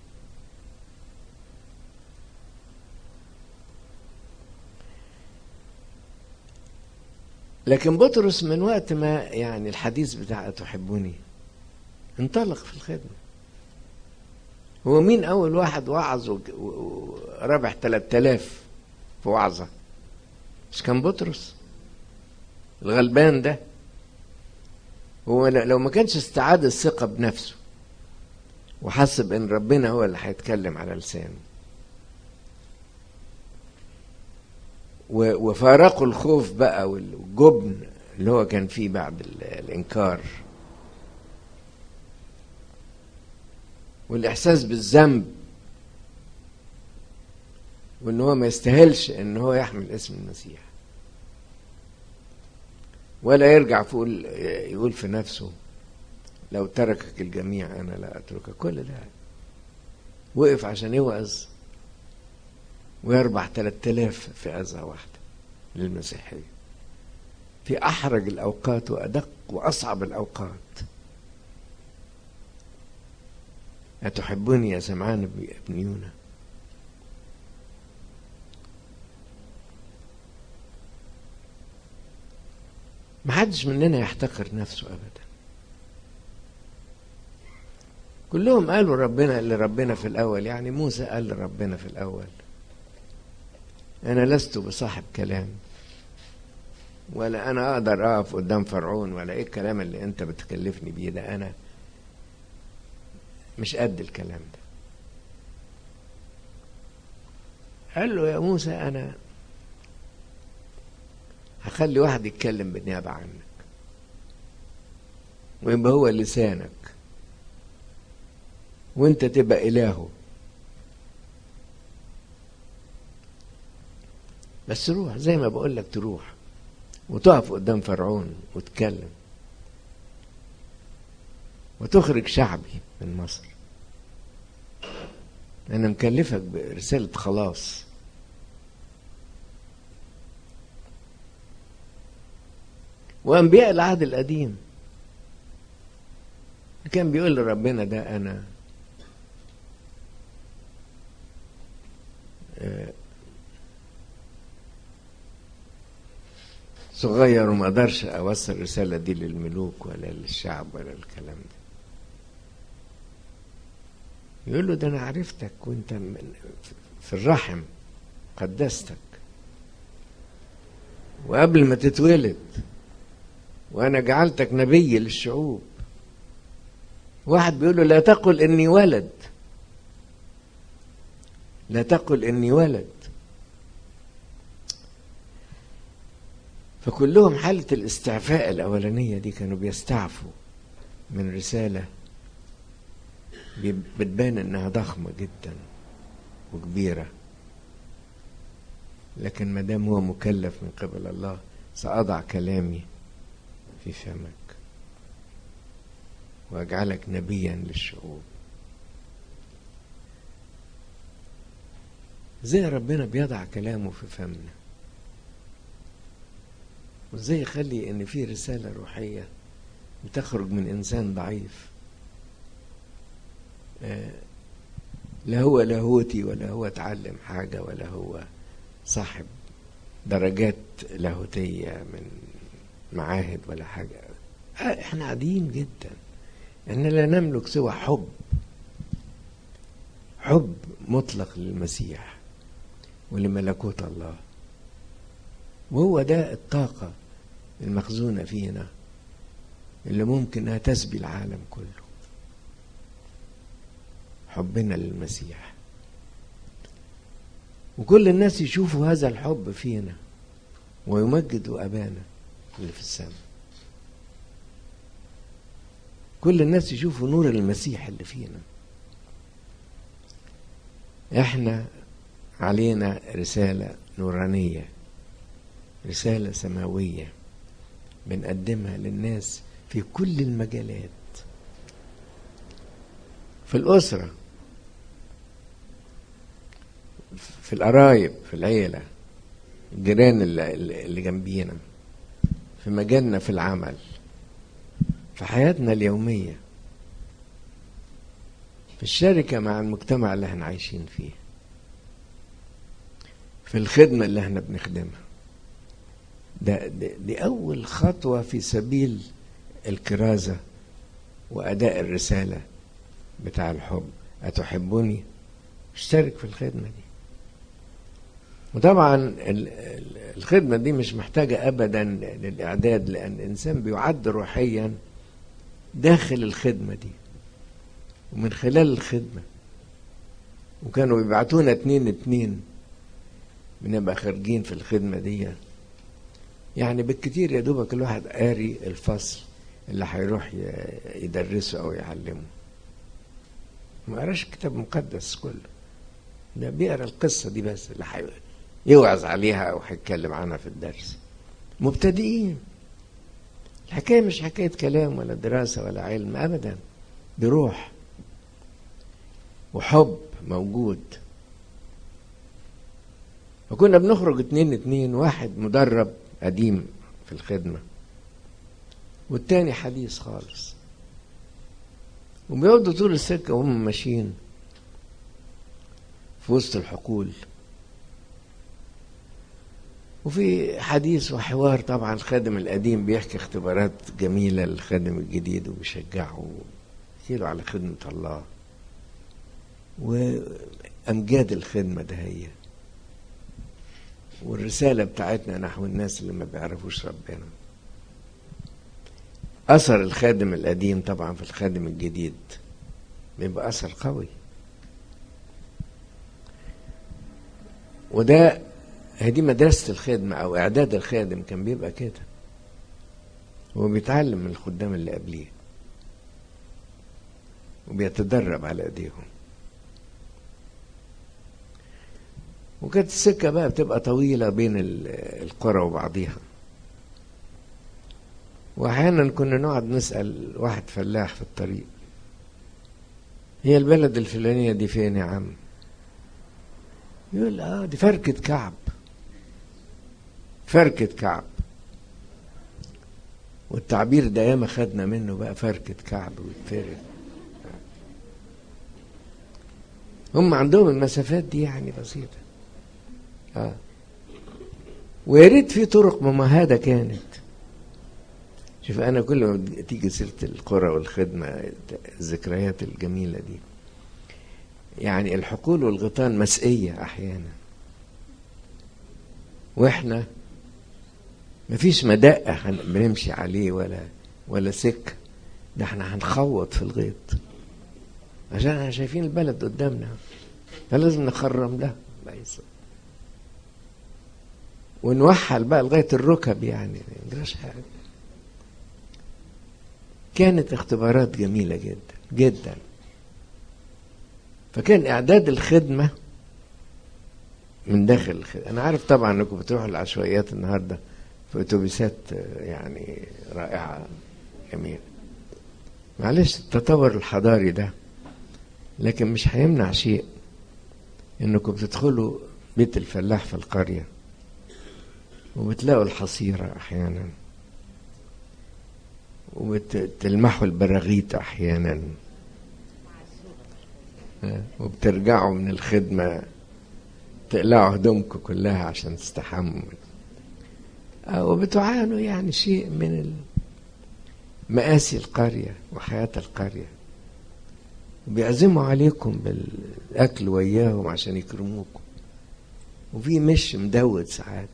لكن بطرس من وقت ما يعني الحديث بتاع تحبوني انطلق في الخدمة. هو مين أول واحد وعظ وربح ثلاثة آلاف في وعظة؟ مش كان بطرس الغلبان ده؟ هو لو ما كانش استعاد الثقة بنفسه وحسب ان ربنا هو اللي هيتكلم على لسانه وفارقوا الخوف بقى والجبن اللي هو كان فيه بعد الإنكار والإحساس بالذنب وإن هو ما يستاهلش إن هو يحمل اسم المسيح، ولا يرجع يقول يقول في نفسه لو تركك الجميع أنا لا أتركك. كل ده وقف عشان يوعظ ويربح ثلاثة آلاف في أذى واحدة للمسيحية في أحرج الأوقات وأدق وأصعب الأوقات. أتحبني يا سمعان بن يونا؟ محدش مننا يحتقر نفسه أبدا. كلهم قالوا ربنا اللي ربنا في الأول، يعني موسى قال لربنا في الأول أنا لست بصاحب كلام، ولا أنا أقدر أقف قدام فرعون، ولا إيه الكلام اللي أنت بتكلفني بيه ده، أنا مش قد الكلام ده. قال له يا موسى أنا هخلي واحد يتكلم بالنيابة عنك ويبقى هو لسانك وانت تبقى إلهه، بس روح زي ما بقول لك، تروح وتقف قدام فرعون وتكلم وتخرج شعبي من مصر. أنا مكلفك برسالة خلاص. وأنبياء العهد القديم كان بيقول لربنا ده أنا صغير وما اقدرش اوصل الرسالة دي للملوك ولا للشعب ولا الكلام ده. يقول له ده انا عرفتك وانت في الرحم قدستك وقبل ما تتولد، وانا جعلتك نبي للشعوب. واحد بيقول له لا تقل اني ولد، لا تقل اني ولد. فكلهم حالة الاستعفاء الأولانية دي، كانوا بيستعفوا من رسالة بتبان إنها ضخمة جدا وكبيرة، لكن ما دام هو مكلف من قبل الله سأضع كلامي في فمك وأجعلك نبيا للشعوب. زي ربنا بيضع كلامه في فمنا، وازاي يخلي ان في رسالة روحية بتخرج من انسان ضعيف، آه لا هو لاهوتي ولا هو اتعلم حاجة ولا هو صاحب درجات لاهوتية من معاهد ولا حاجة. آه احنا عاديين جدا، ان لا نملك سوى حب، حب مطلق للمسيح ولملكوت الله. وهو ده الطاقة المخزونة فينا اللي ممكن انها تسبي العالم كله، حبنا للمسيح. وكل الناس يشوفوا هذا الحب فينا ويمجدوا أبانا اللي في السماء. كل الناس يشوفوا نور المسيح اللي فينا. احنا علينا رسالة نورانية، رسالة سماوية بنقدمها للناس في كل المجالات، في الأسرة، في القرايب، في العيلة، الجيران اللي جنبينا، في مجالنا في العمل، في حياتنا اليومية، في الشركة مع المجتمع اللي احنا عايشين فيه، في الخدمة اللي احنا بنخدمها. ده دي أول خطوة في سبيل الكرازة وأداء الرسالة بتاع الحب. أتحبني؟ اشترك في الخدمة دي. وطبعا الخدمة دي مش محتاجة أبدا للإعداد، لأن الإنسان بيعد روحيا داخل الخدمة دي ومن خلال الخدمة. وكانوا بيبعتونا اتنين اتنين بنبقى خارجين في الخدمة دي، يعني بالكتير يا دوبك الواحد قاري الفصل اللي هيروح يدرسه أو يعلمه، ما قراش كتاب مقدس كله، ده بيقرا القصة دي بس اللي يوعظ عليها أو هيتكلم عنها في الدرس. مبتدئين. الحكاية مش حكاية كلام ولا دراسة ولا علم أبدا، دي روح وحب موجود. فكنا بنخرج اتنين اتنين، واحد مدرب قديم في الخدمة والتاني حديث خالص، وبيقعدوا طول السكة وهم ماشيين في وسط الحقول، وفي حديث وحوار. طبعا الخادم القديم بيحكي اختبارات جميلة للخادم الجديد وبيشجعه يشيله على خدمة الله وأمجاد الخدمة ده هي والرسالة بتاعتنا نحو الناس اللي ما بيعرفوش ربنا. أثر الخادم القديم طبعا في الخادم الجديد بيبقى أثر قوي، وده هذه مدرسة الخدمة أو إعداد الخادم كان بيبقى كده، هو بيتعلم من الخدام اللي قبليه وبيتدرب على ايديهم. وكانت السكة بقى بتبقى طويلة بين القرى وبعضيها، واحيانا كنا نقعد نسأل واحد فلاح في الطريق: هي البلد الفلانية دي فين يا عم؟ يقول: اه دي فركة كعب. فركة كعب. والتعبير ده ياما خدنا منه بقى فركة كعب ويتفرد. هم عندهم المسافات دي يعني بسيطة. اه ويا ريت في طرق ممهدة كانت. شوف أنا كل ما تيجي سيرة القرى والخدمة الذكريات الجميلة دي، يعني الحقول والغيطان مسئية أحيانا، وإحنا مفيش مدقة بنمشي عليه ولا ولا سكة، ده احنا هنخوط في الغيط عشان احنا شايفين البلد قدامنا، فلازم نخرم ده ونوحل بقى لغاية الركب، يعني ما يجراش حاجة. كانت اختبارات جميلة جدا جدا. فكان إعداد الخدمة من داخل الخدمة. أنا عارف طبعا أنكم بتروحوا العشوائيات النهاردة في أتوبيسات يعني رائعة جميلة، معلش التطور الحضاري ده، لكن مش هيمنع شيء أنكم بتدخلوا بيت الفلاح في القرية وبتلاقوا الحصيرة أحيانا، وبتلمحوا البراغيث أحيانا، وبترجعوا من الخدمة تقلعوا هدومكم كلها عشان تستحموا، وبتعانوا يعني شيء من مآسي القرية وحياة القرية، وبيعزموا عليكم بالأكل وياهم عشان يكرموكم، وفي مش مدود ساعات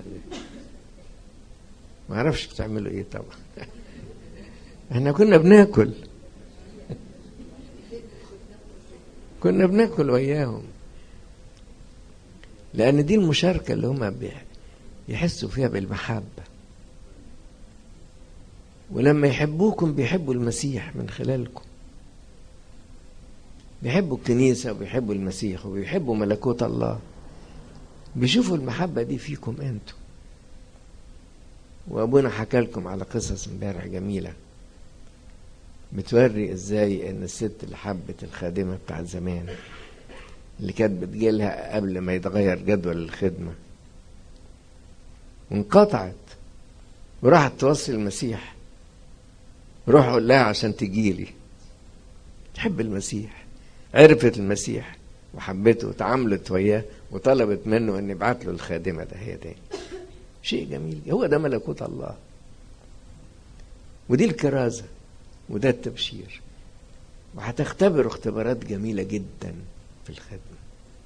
ما عرفش بتعملوا ايه طبعا. احنا كنا بناكل كنا بناكل وياهم، لأن دي المشاركة اللي هم يحسوا فيها بالمحبة، ولما يحبوكم بيحبوا المسيح من خلالكم، بيحبوا الكنيسة وبيحبوا المسيح وبيحبوا ملكوت الله، بيشوفوا المحبة دي فيكم انتوا. وأبونا حكى لكم على قصص امبارح جميلة بتوري ازاي ان الست اللي حبت الخادمة بتاعت زمان اللي كانت بتجيلها قبل ما يتغير جدول الخدمة وانقطعت وراحت توصي المسيح، روح قول لها عشان تجيلي، تحب المسيح، عرفت المسيح وحبته وتعاملت وياه وطلبت منه ان يبعت له الخادمة ده هي تاني. شيء جميل، هو ده ملكوت الله، ودي الكرازة وده التبشير. وهتختبروا اختبارات جميلة جدا في الخدمة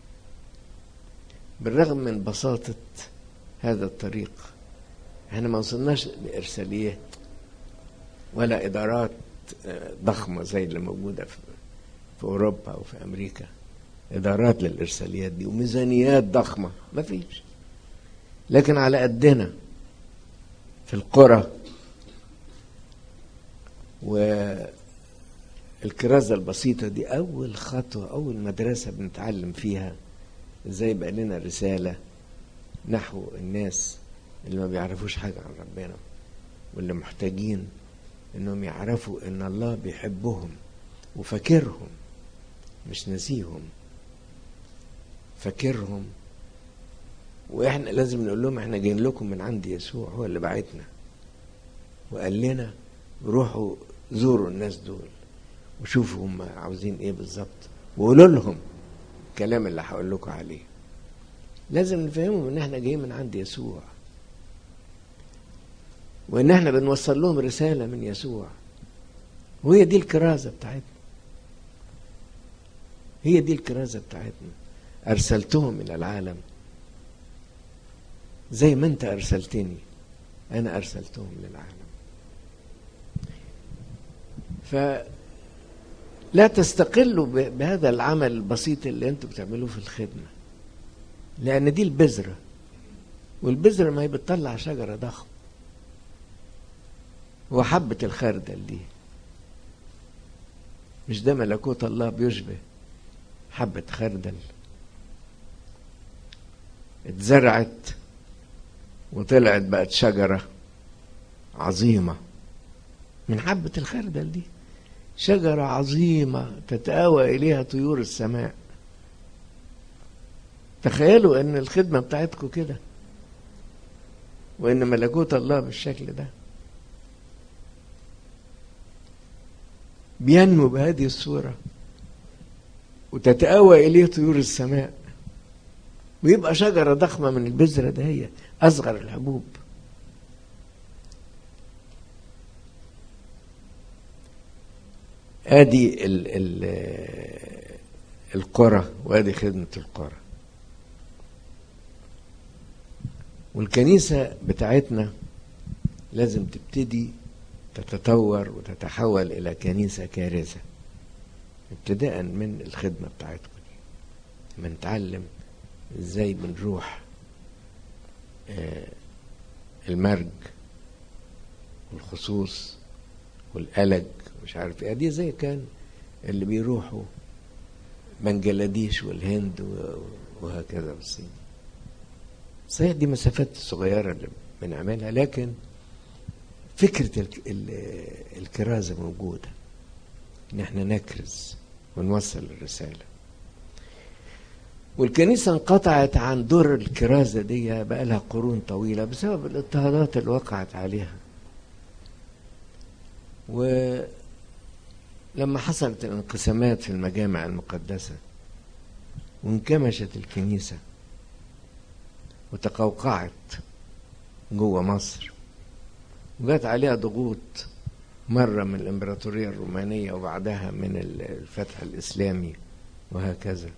بالرغم من بساطة هذا الطريق. احنا ما وصلناش لإرسالية ولا إدارات ضخمة زي اللي موجودة في, في أوروبا وفي أمريكا، إدارات للإرساليات دي وميزانيات ضخمة ما فيش، لكن على قدنا في القرى. والكرازة البسيطة دي أول خطوة، أول مدرسة بنتعلم فيها إزاي بقى لنا رسالة نحو الناس اللي ما بيعرفوش حاجة عن ربنا، واللي محتاجين إنهم يعرفوا إن الله بيحبهم وفاكرهم، مش نسيهم، فاكرهم. وإحنا لازم نقول لهم إحنا جايين لكم من عند يسوع، هو اللي بعتنا وقال لنا روحوا زوروا الناس دول وشوفوا هم عاوزين ايه بالظبط، وقولوا لهم الكلام اللي هقول لكم عليه. لازم نفهمهم ان احنا جايين من عند يسوع، وان احنا بنوصل لهم رسالة من يسوع، وهي دي الكرازة بتاعتنا، هي دي الكرازة بتاعتنا. ارسلتهم الى العالم زي ما انت ارسلتني، انا ارسلتهم للعالم. فلا تستقلوا بهذا العمل البسيط اللي انتوا بتعملوه في الخدمة، لأن دي البذرة، والبذرة ما هي بتطلع شجرة ضخم. وحبة الخردل دي، مش ده ملكوت الله بيشبه حبة خردل اتزرعت وطلعت بقت شجرة عظيمة من حبة الخردل دي، شجرة عظيمة تتآوى إليها طيور السماء. تخيلوا أن الخدمة بتاعتكم كده، وأن ملكوت الله بالشكل ده. بينمو بهذه الصورة وتتأوى إليه طيور السماء، ويبقى شجرة ضخمة من البذرة ده، هي أصغر الحبوب. آدي ال ال القرى وآدي خدمة القرى. والكنيسة بتاعتنا لازم تبتدي تتطور وتتحول إلى كنيسة كارثة، ابتداء من الخدمة بتاعتكم دي. لما نتعلم ازاي بنروح المرج والخصوص والقلج مش عارف ايه، دي زي كان اللي بيروحوا بنجلاديش والهند وهكذا والصين. صحيح دي مسافات صغيرة اللي بنعملها، لكن فكرة الكرازة موجودة، ان احنا نكرز ونوصل الرسالة. والكنيسة انقطعت عن دور الكرازة دي بقى لها قرون طويلة بسبب الاضطهادات اللي وقعت عليها. ولما حصلت الانقسامات في المجامع المقدسة وانكمشت الكنيسة وتقوقعت جوه مصر وجات عليها ضغوط، مرة من الإمبراطورية الرومانية وبعدها من الفتح الإسلامي وهكذا،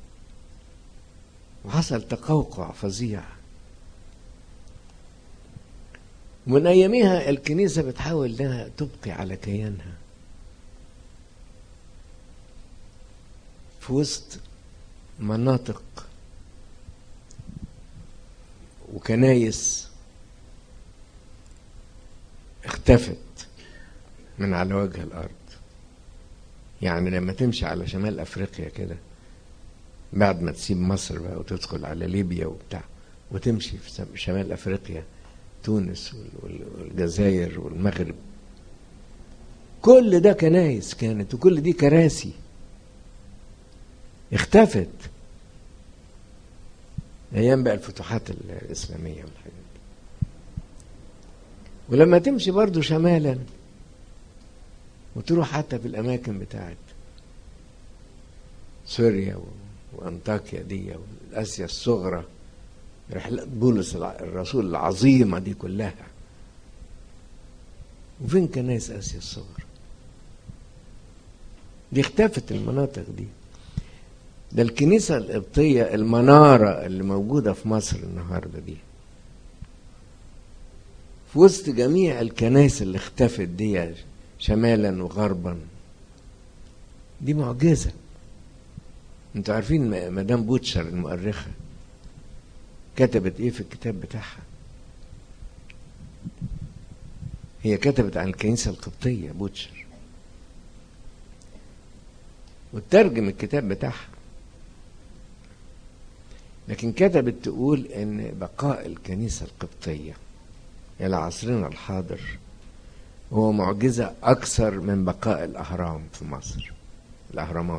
وحصل تقوقع فظيع. ومن أيامها الكنيسة بتحاول انها تبقي على كيانها في وسط مناطق وكنايس اختفت من على وجه الأرض. يعني لما تمشي على شمال أفريقيا كده بعد ما تسيب مصر بقى وتدخل على ليبيا وبتاع وتمشي في شمال أفريقيا، تونس والجزائر والمغرب، كل ده كنايس كانت، وكل دي كراسي اختفت أيام بقى الفتوحات الإسلامية والحاجات دي. ولما تمشي برضو شمالا وتروح حتى في الأماكن بتاعت سوريا وأنطاكيا دي والآسيا الصغرى، رحلة بولس الرسول العظيمة دي كلها، وفين كنايس آسيا الصغرى؟ دي اختفت المناطق دي. ده الكنيسة القبطية المنارة اللي موجودة في مصر النهاردة دي في وسط جميع الكنائس اللي اختفت دي شمالا وغربا، دي معجزة. انتوا عارفين مدام بوتشر المؤرخة كتبت ايه في الكتاب بتاعها؟ هي كتبت عن الكنيسة القبطية بوتشر وترجم الكتاب بتاعها، لكن كتبت تقول ان بقاء الكنيسة القبطية الى عصرنا الحاضر هو معجزة اكثر من بقاء الاهرام في مصر. الاهرامات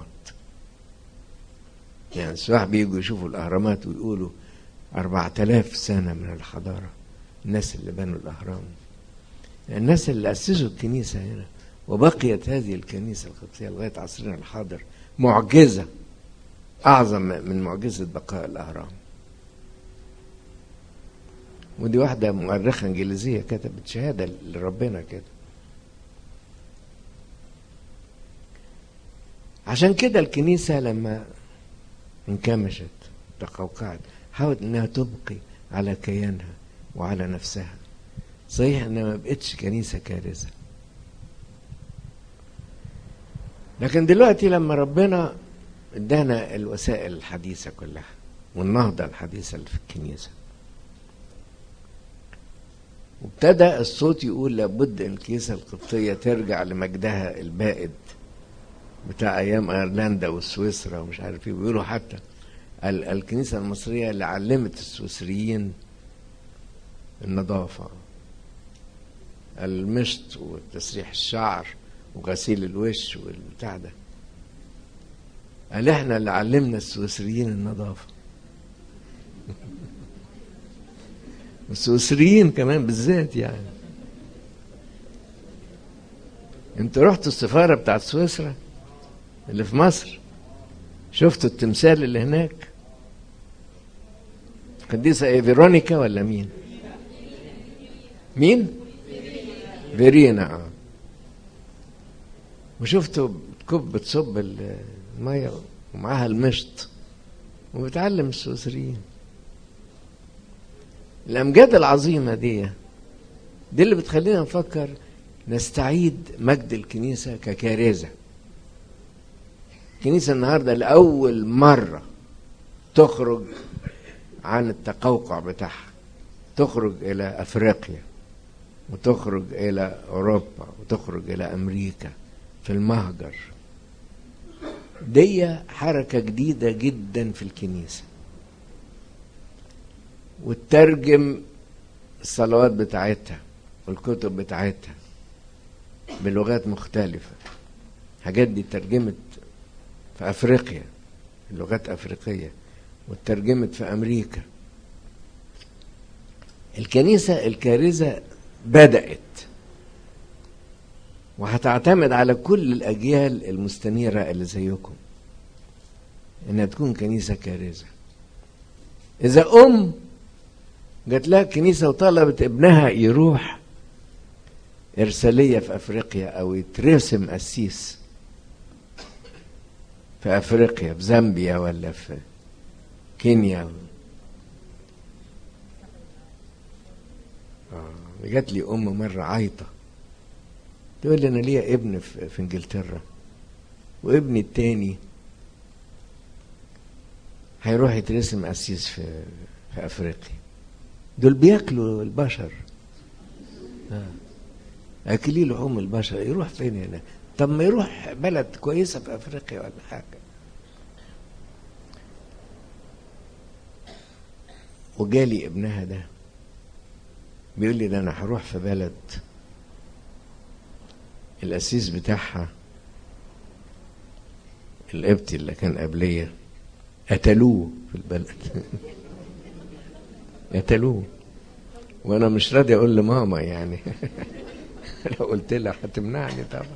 يعني السواح بيجوا يشوفوا الاهرامات ويقولوا أربعة آلاف سنة من الحضارة، الناس اللي بنوا الأهرام، الناس اللي أسسوا الكنيسة هنا، وبقيت هذه الكنيسة القبطية لغاية عصرنا الحاضر معجزة أعظم من معجزة بقاء الأهرام. ودي واحدة مؤرخة إنجليزية كتبت شهادة لربنا كده. عشان كده الكنيسة لما انكمشت تقوقعت حاولت انها تبقي على كيانها وعلى نفسها. صحيح انها ما بقتش كنيسة كارثة، لكن دلوقتي لما ربنا ادانا الوسائل الحديثة كلها والنهضة الحديثة اللي في الكنيسة، وابتدى الصوت يقول لابد ان الكنيسة القبطية ترجع لمجدها البائد بتاع ايام ايرلندا والسويسرا ومش عارف ايه. بيقولوا حتى الكنيسة المصرية اللي علمت السويسريين النظافة، المشط وتسريح الشعر وغسيل الوش والبتاع ده، قال احنا اللي علمنا السويسريين النظافة. والسويسريين كمان بالذات يعني. انتوا رحتوا السفارة بتاعت سويسرا اللي في مصر؟ شفتوا التمثال اللي هناك؟ قديسة ايه، فيرونيكا ولا مين؟ مين؟ فيرينا. اه وشفتوا كوب بتصب المية ومعاها المشط وبتعلم السويسريين. الأمجاد العظيمة دي دي اللي بتخلينا نفكر نستعيد مجد الكنيسة ككارثة. الكنيسة النهاردة لأول مرة تخرج عن التقوقع بتاعها، تخرج إلى أفريقيا وتخرج إلى أوروبا وتخرج إلى أمريكا في المهجر. دي حركة جديدة جدا في الكنيسة، وترجم الصلوات بتاعتها والكتب بتاعتها بلغات مختلفة. حاجات دي ترجمت في أفريقيا، اللغات أفريقية، وترجمت في أمريكا. الكنيسة الكارثة بدأت، وهتعتمد على كل الأجيال المستنيرة اللي زيكم إنها تكون كنيسة كارثة. إذا أم جات لها كنيسة وطلبت ابنها يروح إرسالية في أفريقيا أو يترسم قسيس في أفريقيا، في زامبيا ولا في كينيا، آه جات لي أم مرة عايطة تقول لي أنا ليا ابن في, في إنجلترا، وابني التاني هيروح يترسم قسيس في, في أفريقيا. دول بياكلوا البشر، آه. أكلي لحوم البشر، يروح فين هنا؟ طب ما يروح بلد كويسة في أفريقيا ولا حاجة. وجالي ابنها ده بيقول لي ده أنا هروح في بلد القسيس بتاعها القبطي اللي كان قبليه قتلوه في البلد قتلوه، وانا مش راضي اقول لماما يعني لو قلت لها هتمنعني طبعا.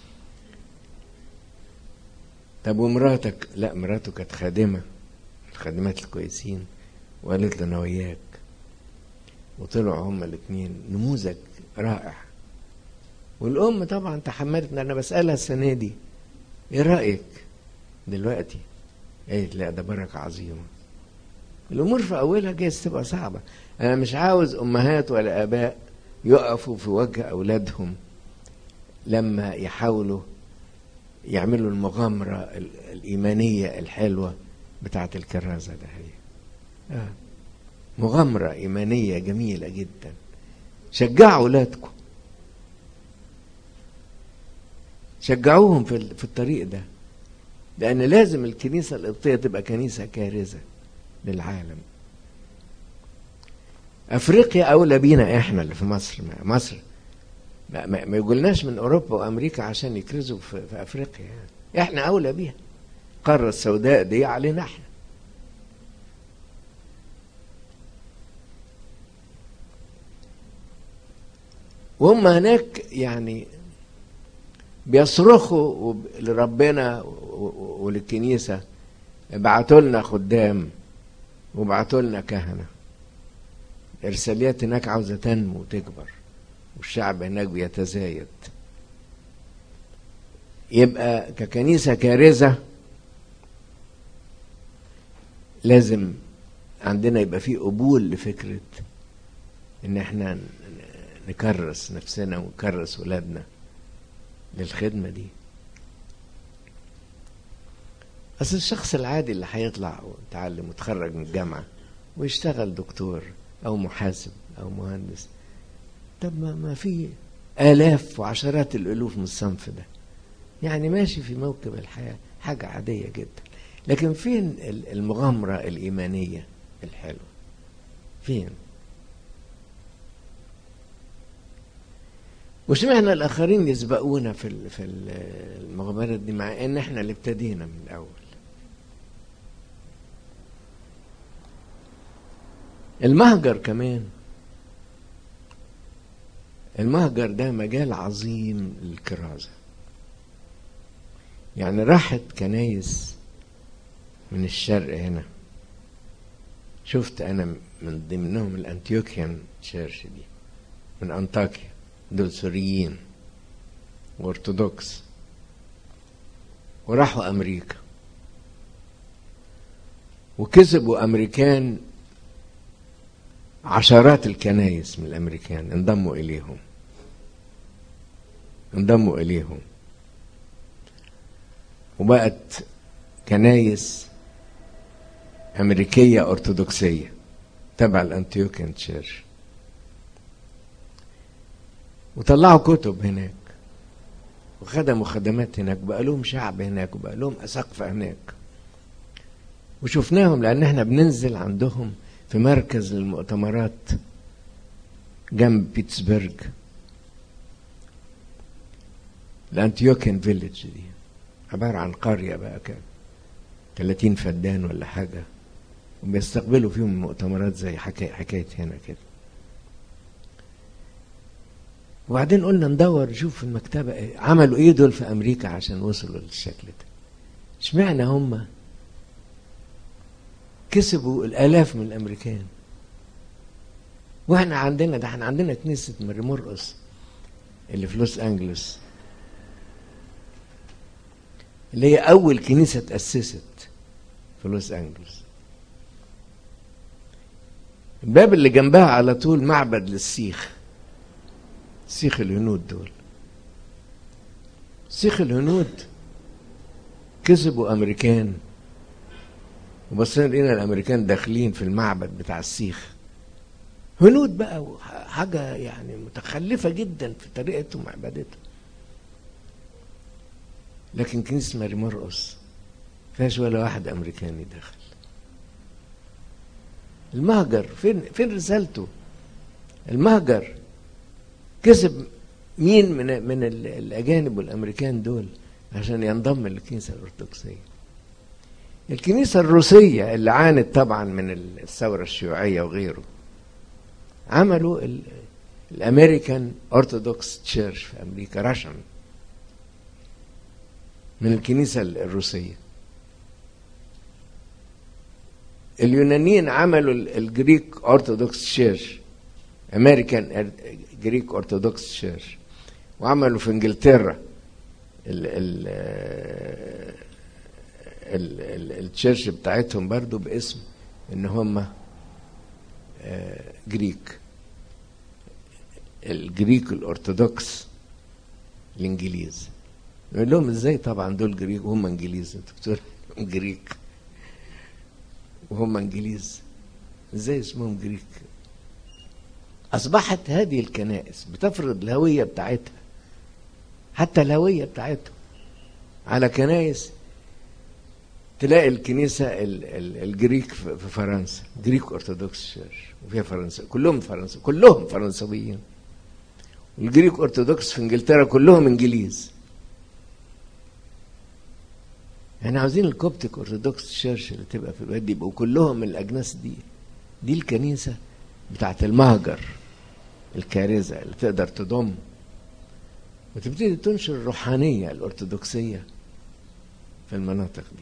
طب ومراتك؟ لا مراته كانت خادمه، الخادمات الكويسين، وقالت له انا وياك، وطلعوا هما الاثنين نموذج رائع. والام طبعا تحملت، انا بسالها السنه دي ايه رايك دلوقتي؟ قالت لا ده بركه عظيمه. الامور في اولها جايز تبقى صعبه، انا مش عاوز امهات ولا اباء يقفوا في وجه اولادهم لما يحاولوا يعملوا المغامره الايمانيه الحلوه بتاعه الكرازه ده. هي آه. مغامره ايمانيه جميله جدا. شجعوا اولادكم، شجعوهم في في الطريق ده، لان لازم الكنيسه القبطيه تبقى كنيسه كارزه للعالم. افريقيا اولى بينا احنا اللي في مصر. مصر ما, ما, ما يقولناش من اوروبا وامريكا عشان يكرزوا في, في افريقيا يعني. احنا اولى بيها. القاره السوداء دي علينا احنا. وهم هناك يعني بيصرخوا لربنا وللكنيسه ابعتوا لنا خدام وابعتوا لنا كهنه. ارساليات هناك عاوزه تنمو وتكبر، والشعب هناك بيتزايد. يبقى ككنيسه كارزه لازم عندنا يبقى فيه قبول لفكره ان احنا نكرس نفسنا ونكرس ولادنا للخدمه دي. اصل الشخص العادي اللي هيطلع ويتعلم ويتخرج من الجامعه ويشتغل دكتور او محاسب او مهندس، طب ما, ما في آلاف وعشرات الألوف من الصنف ده، يعني ماشي في موكب الحياة، حاجة عادية جدا. لكن فين المغامرة الإيمانية الحلوة؟ فين؟ وش معنى الآخرين يسبقونا في في المغامرات دي مع إن إحنا اللي ابتدينا من الأول؟ المهجر كمان المهجر ده مجال عظيم للكرازة. يعني راحت كنايس من الشرق هنا، شفت أنا من ضمنهم الأنتيوكيان تشيرش دي من أنطاكيا، دول سوريين وارثوذكس، وراحوا أمريكا وكسبوا أمريكان، عشرات الكنايس من الأمريكان انضموا إليهم انضموا إليهم وبقت كنايس أمريكية أرثوذكسية تبع الأنتيوكيان تشيرش، وطلعوا كتب هناك وخدموا خدمات هناك، بقى لهم شعب هناك وبقى لهم أساقفة هناك. وشفناهم لأن احنا بننزل عندهم في مركز للمؤتمرات جنب بيتسبرغ، الأنتيوكيان فيليج دي عبارة عن قرية بقى كان ثلاثين فدان ولا حاجة، وبيستقبلوا فيهم المؤتمرات زي حكاية, حكاية هنا كده. وبعدين قلنا ندور نشوف المكتبة ايه عملوا ايه دول في أمريكا عشان وصلوا للشكل ده. اشمعنى هم كسبوا الآلاف من الأمريكان واحنا عندنا ده؟ احنا عندنا كنيسة ماري مرقس اللي في لوس أنجلوس، اللي هي أول كنيسة تأسست في لوس أنجلوس. الباب اللي جنبها على طول معبد للسيخ، سيخ الهنود دول. سيخ الهنود كسبوا أمريكان، وبصينا لقينا الأمريكان داخلين في المعبد بتاع السيخ، هنود بقى، حاجة يعني متخلفة جدا في طريقتهم وعبادتهم. لكن كنيسة ماري مرقس فيهاش ولا واحد أمريكاني داخل. المهجر فين فين رسالته؟ المهجر كسب مين من من الأجانب والأمريكان دول عشان ينضم للكنيسة الأرثوذكسية؟ الكنيسة الروسية اللي عانت طبعا من الثورة الشيوعية وغيره، عملوا الأمريكان أرثوذكس تشيرش في أمريكا، راشن من الكنيسة الروسية. اليونانيين عملوا الجريك أرثوذكس تشيرش، أمريكان جريك أرثوذكس تشيرش، وعملوا في إنجلترا التشيرش بتاعتهم برضو باسم إن هم جريك، الجريك الأرثوذكس الإنجليز. نقول لهم ازاي؟ طبعا دول جريك وهم انجليز، انتوا بتقولوا جريك وهم انجليز، ازاي اسمهم جريك؟ اصبحت هذه الكنائس بتفرض الهويه بتاعتها، حتى الهويه بتاعتهم على كنائس. تلاقي الكنيسه الجريك في فرنسا جريك أرثوذكس تشيرش، وفيها فرنسا كلهم فرنسا كلهم فرنسويين، والجريك أرثوذكس في انجلترا كلهم انجليز. احنا عاوزين الكوبتيك أرثوذكس تشيرش اللي تبقى في الوادي يبقوا كلهم من الأجناس دي. دي الكنيسة بتاعت المهجر الكارزة اللي تقدر تضم وتبتدي تنشر الروحانية الأرثوذكسية في المناطق دي.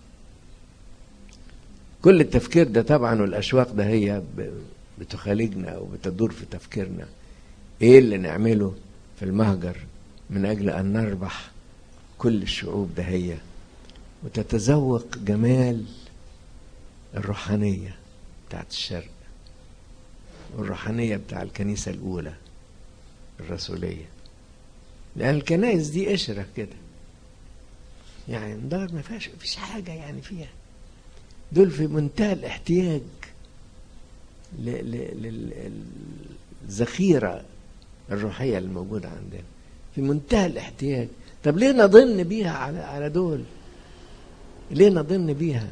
كل التفكير ده طبعا والأشواق ده هي بتخالجنا وبتدور في تفكيرنا ايه اللي نعمله في المهجر من أجل أن نربح كل الشعوب ده هي وتتذوق جمال الروحانية بتاعت الشرق والروحانية بتاع الكنيسة الأولى الرسولية. لأن الكنائس دي قشرة كده، يعني ندار ما فيهاش فيش حاجة يعني فيها. دول في منتهى الاحتياج للذخيرة الروحية الموجودة عندنا، في منتهى الاحتياج. طب ليه نضن بيها على على دول؟ ليه نضن بيها؟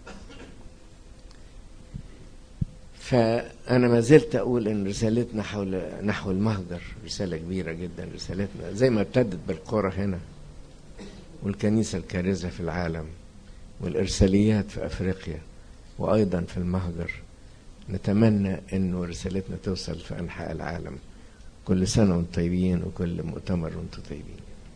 فأنا ما زلت أقول إن رسالتنا حول نحو المهجر رسالة كبيرة جدا. رسالتنا زي ما ابتدت بالقرى هنا والكنيسة الكارزة في العالم والإرساليات في أفريقيا وأيضا في المهجر، نتمنى إنه رسالتنا توصل في أنحاء العالم كل سنة وانتم طيبين، وكل مؤتمر وانتم طيبين.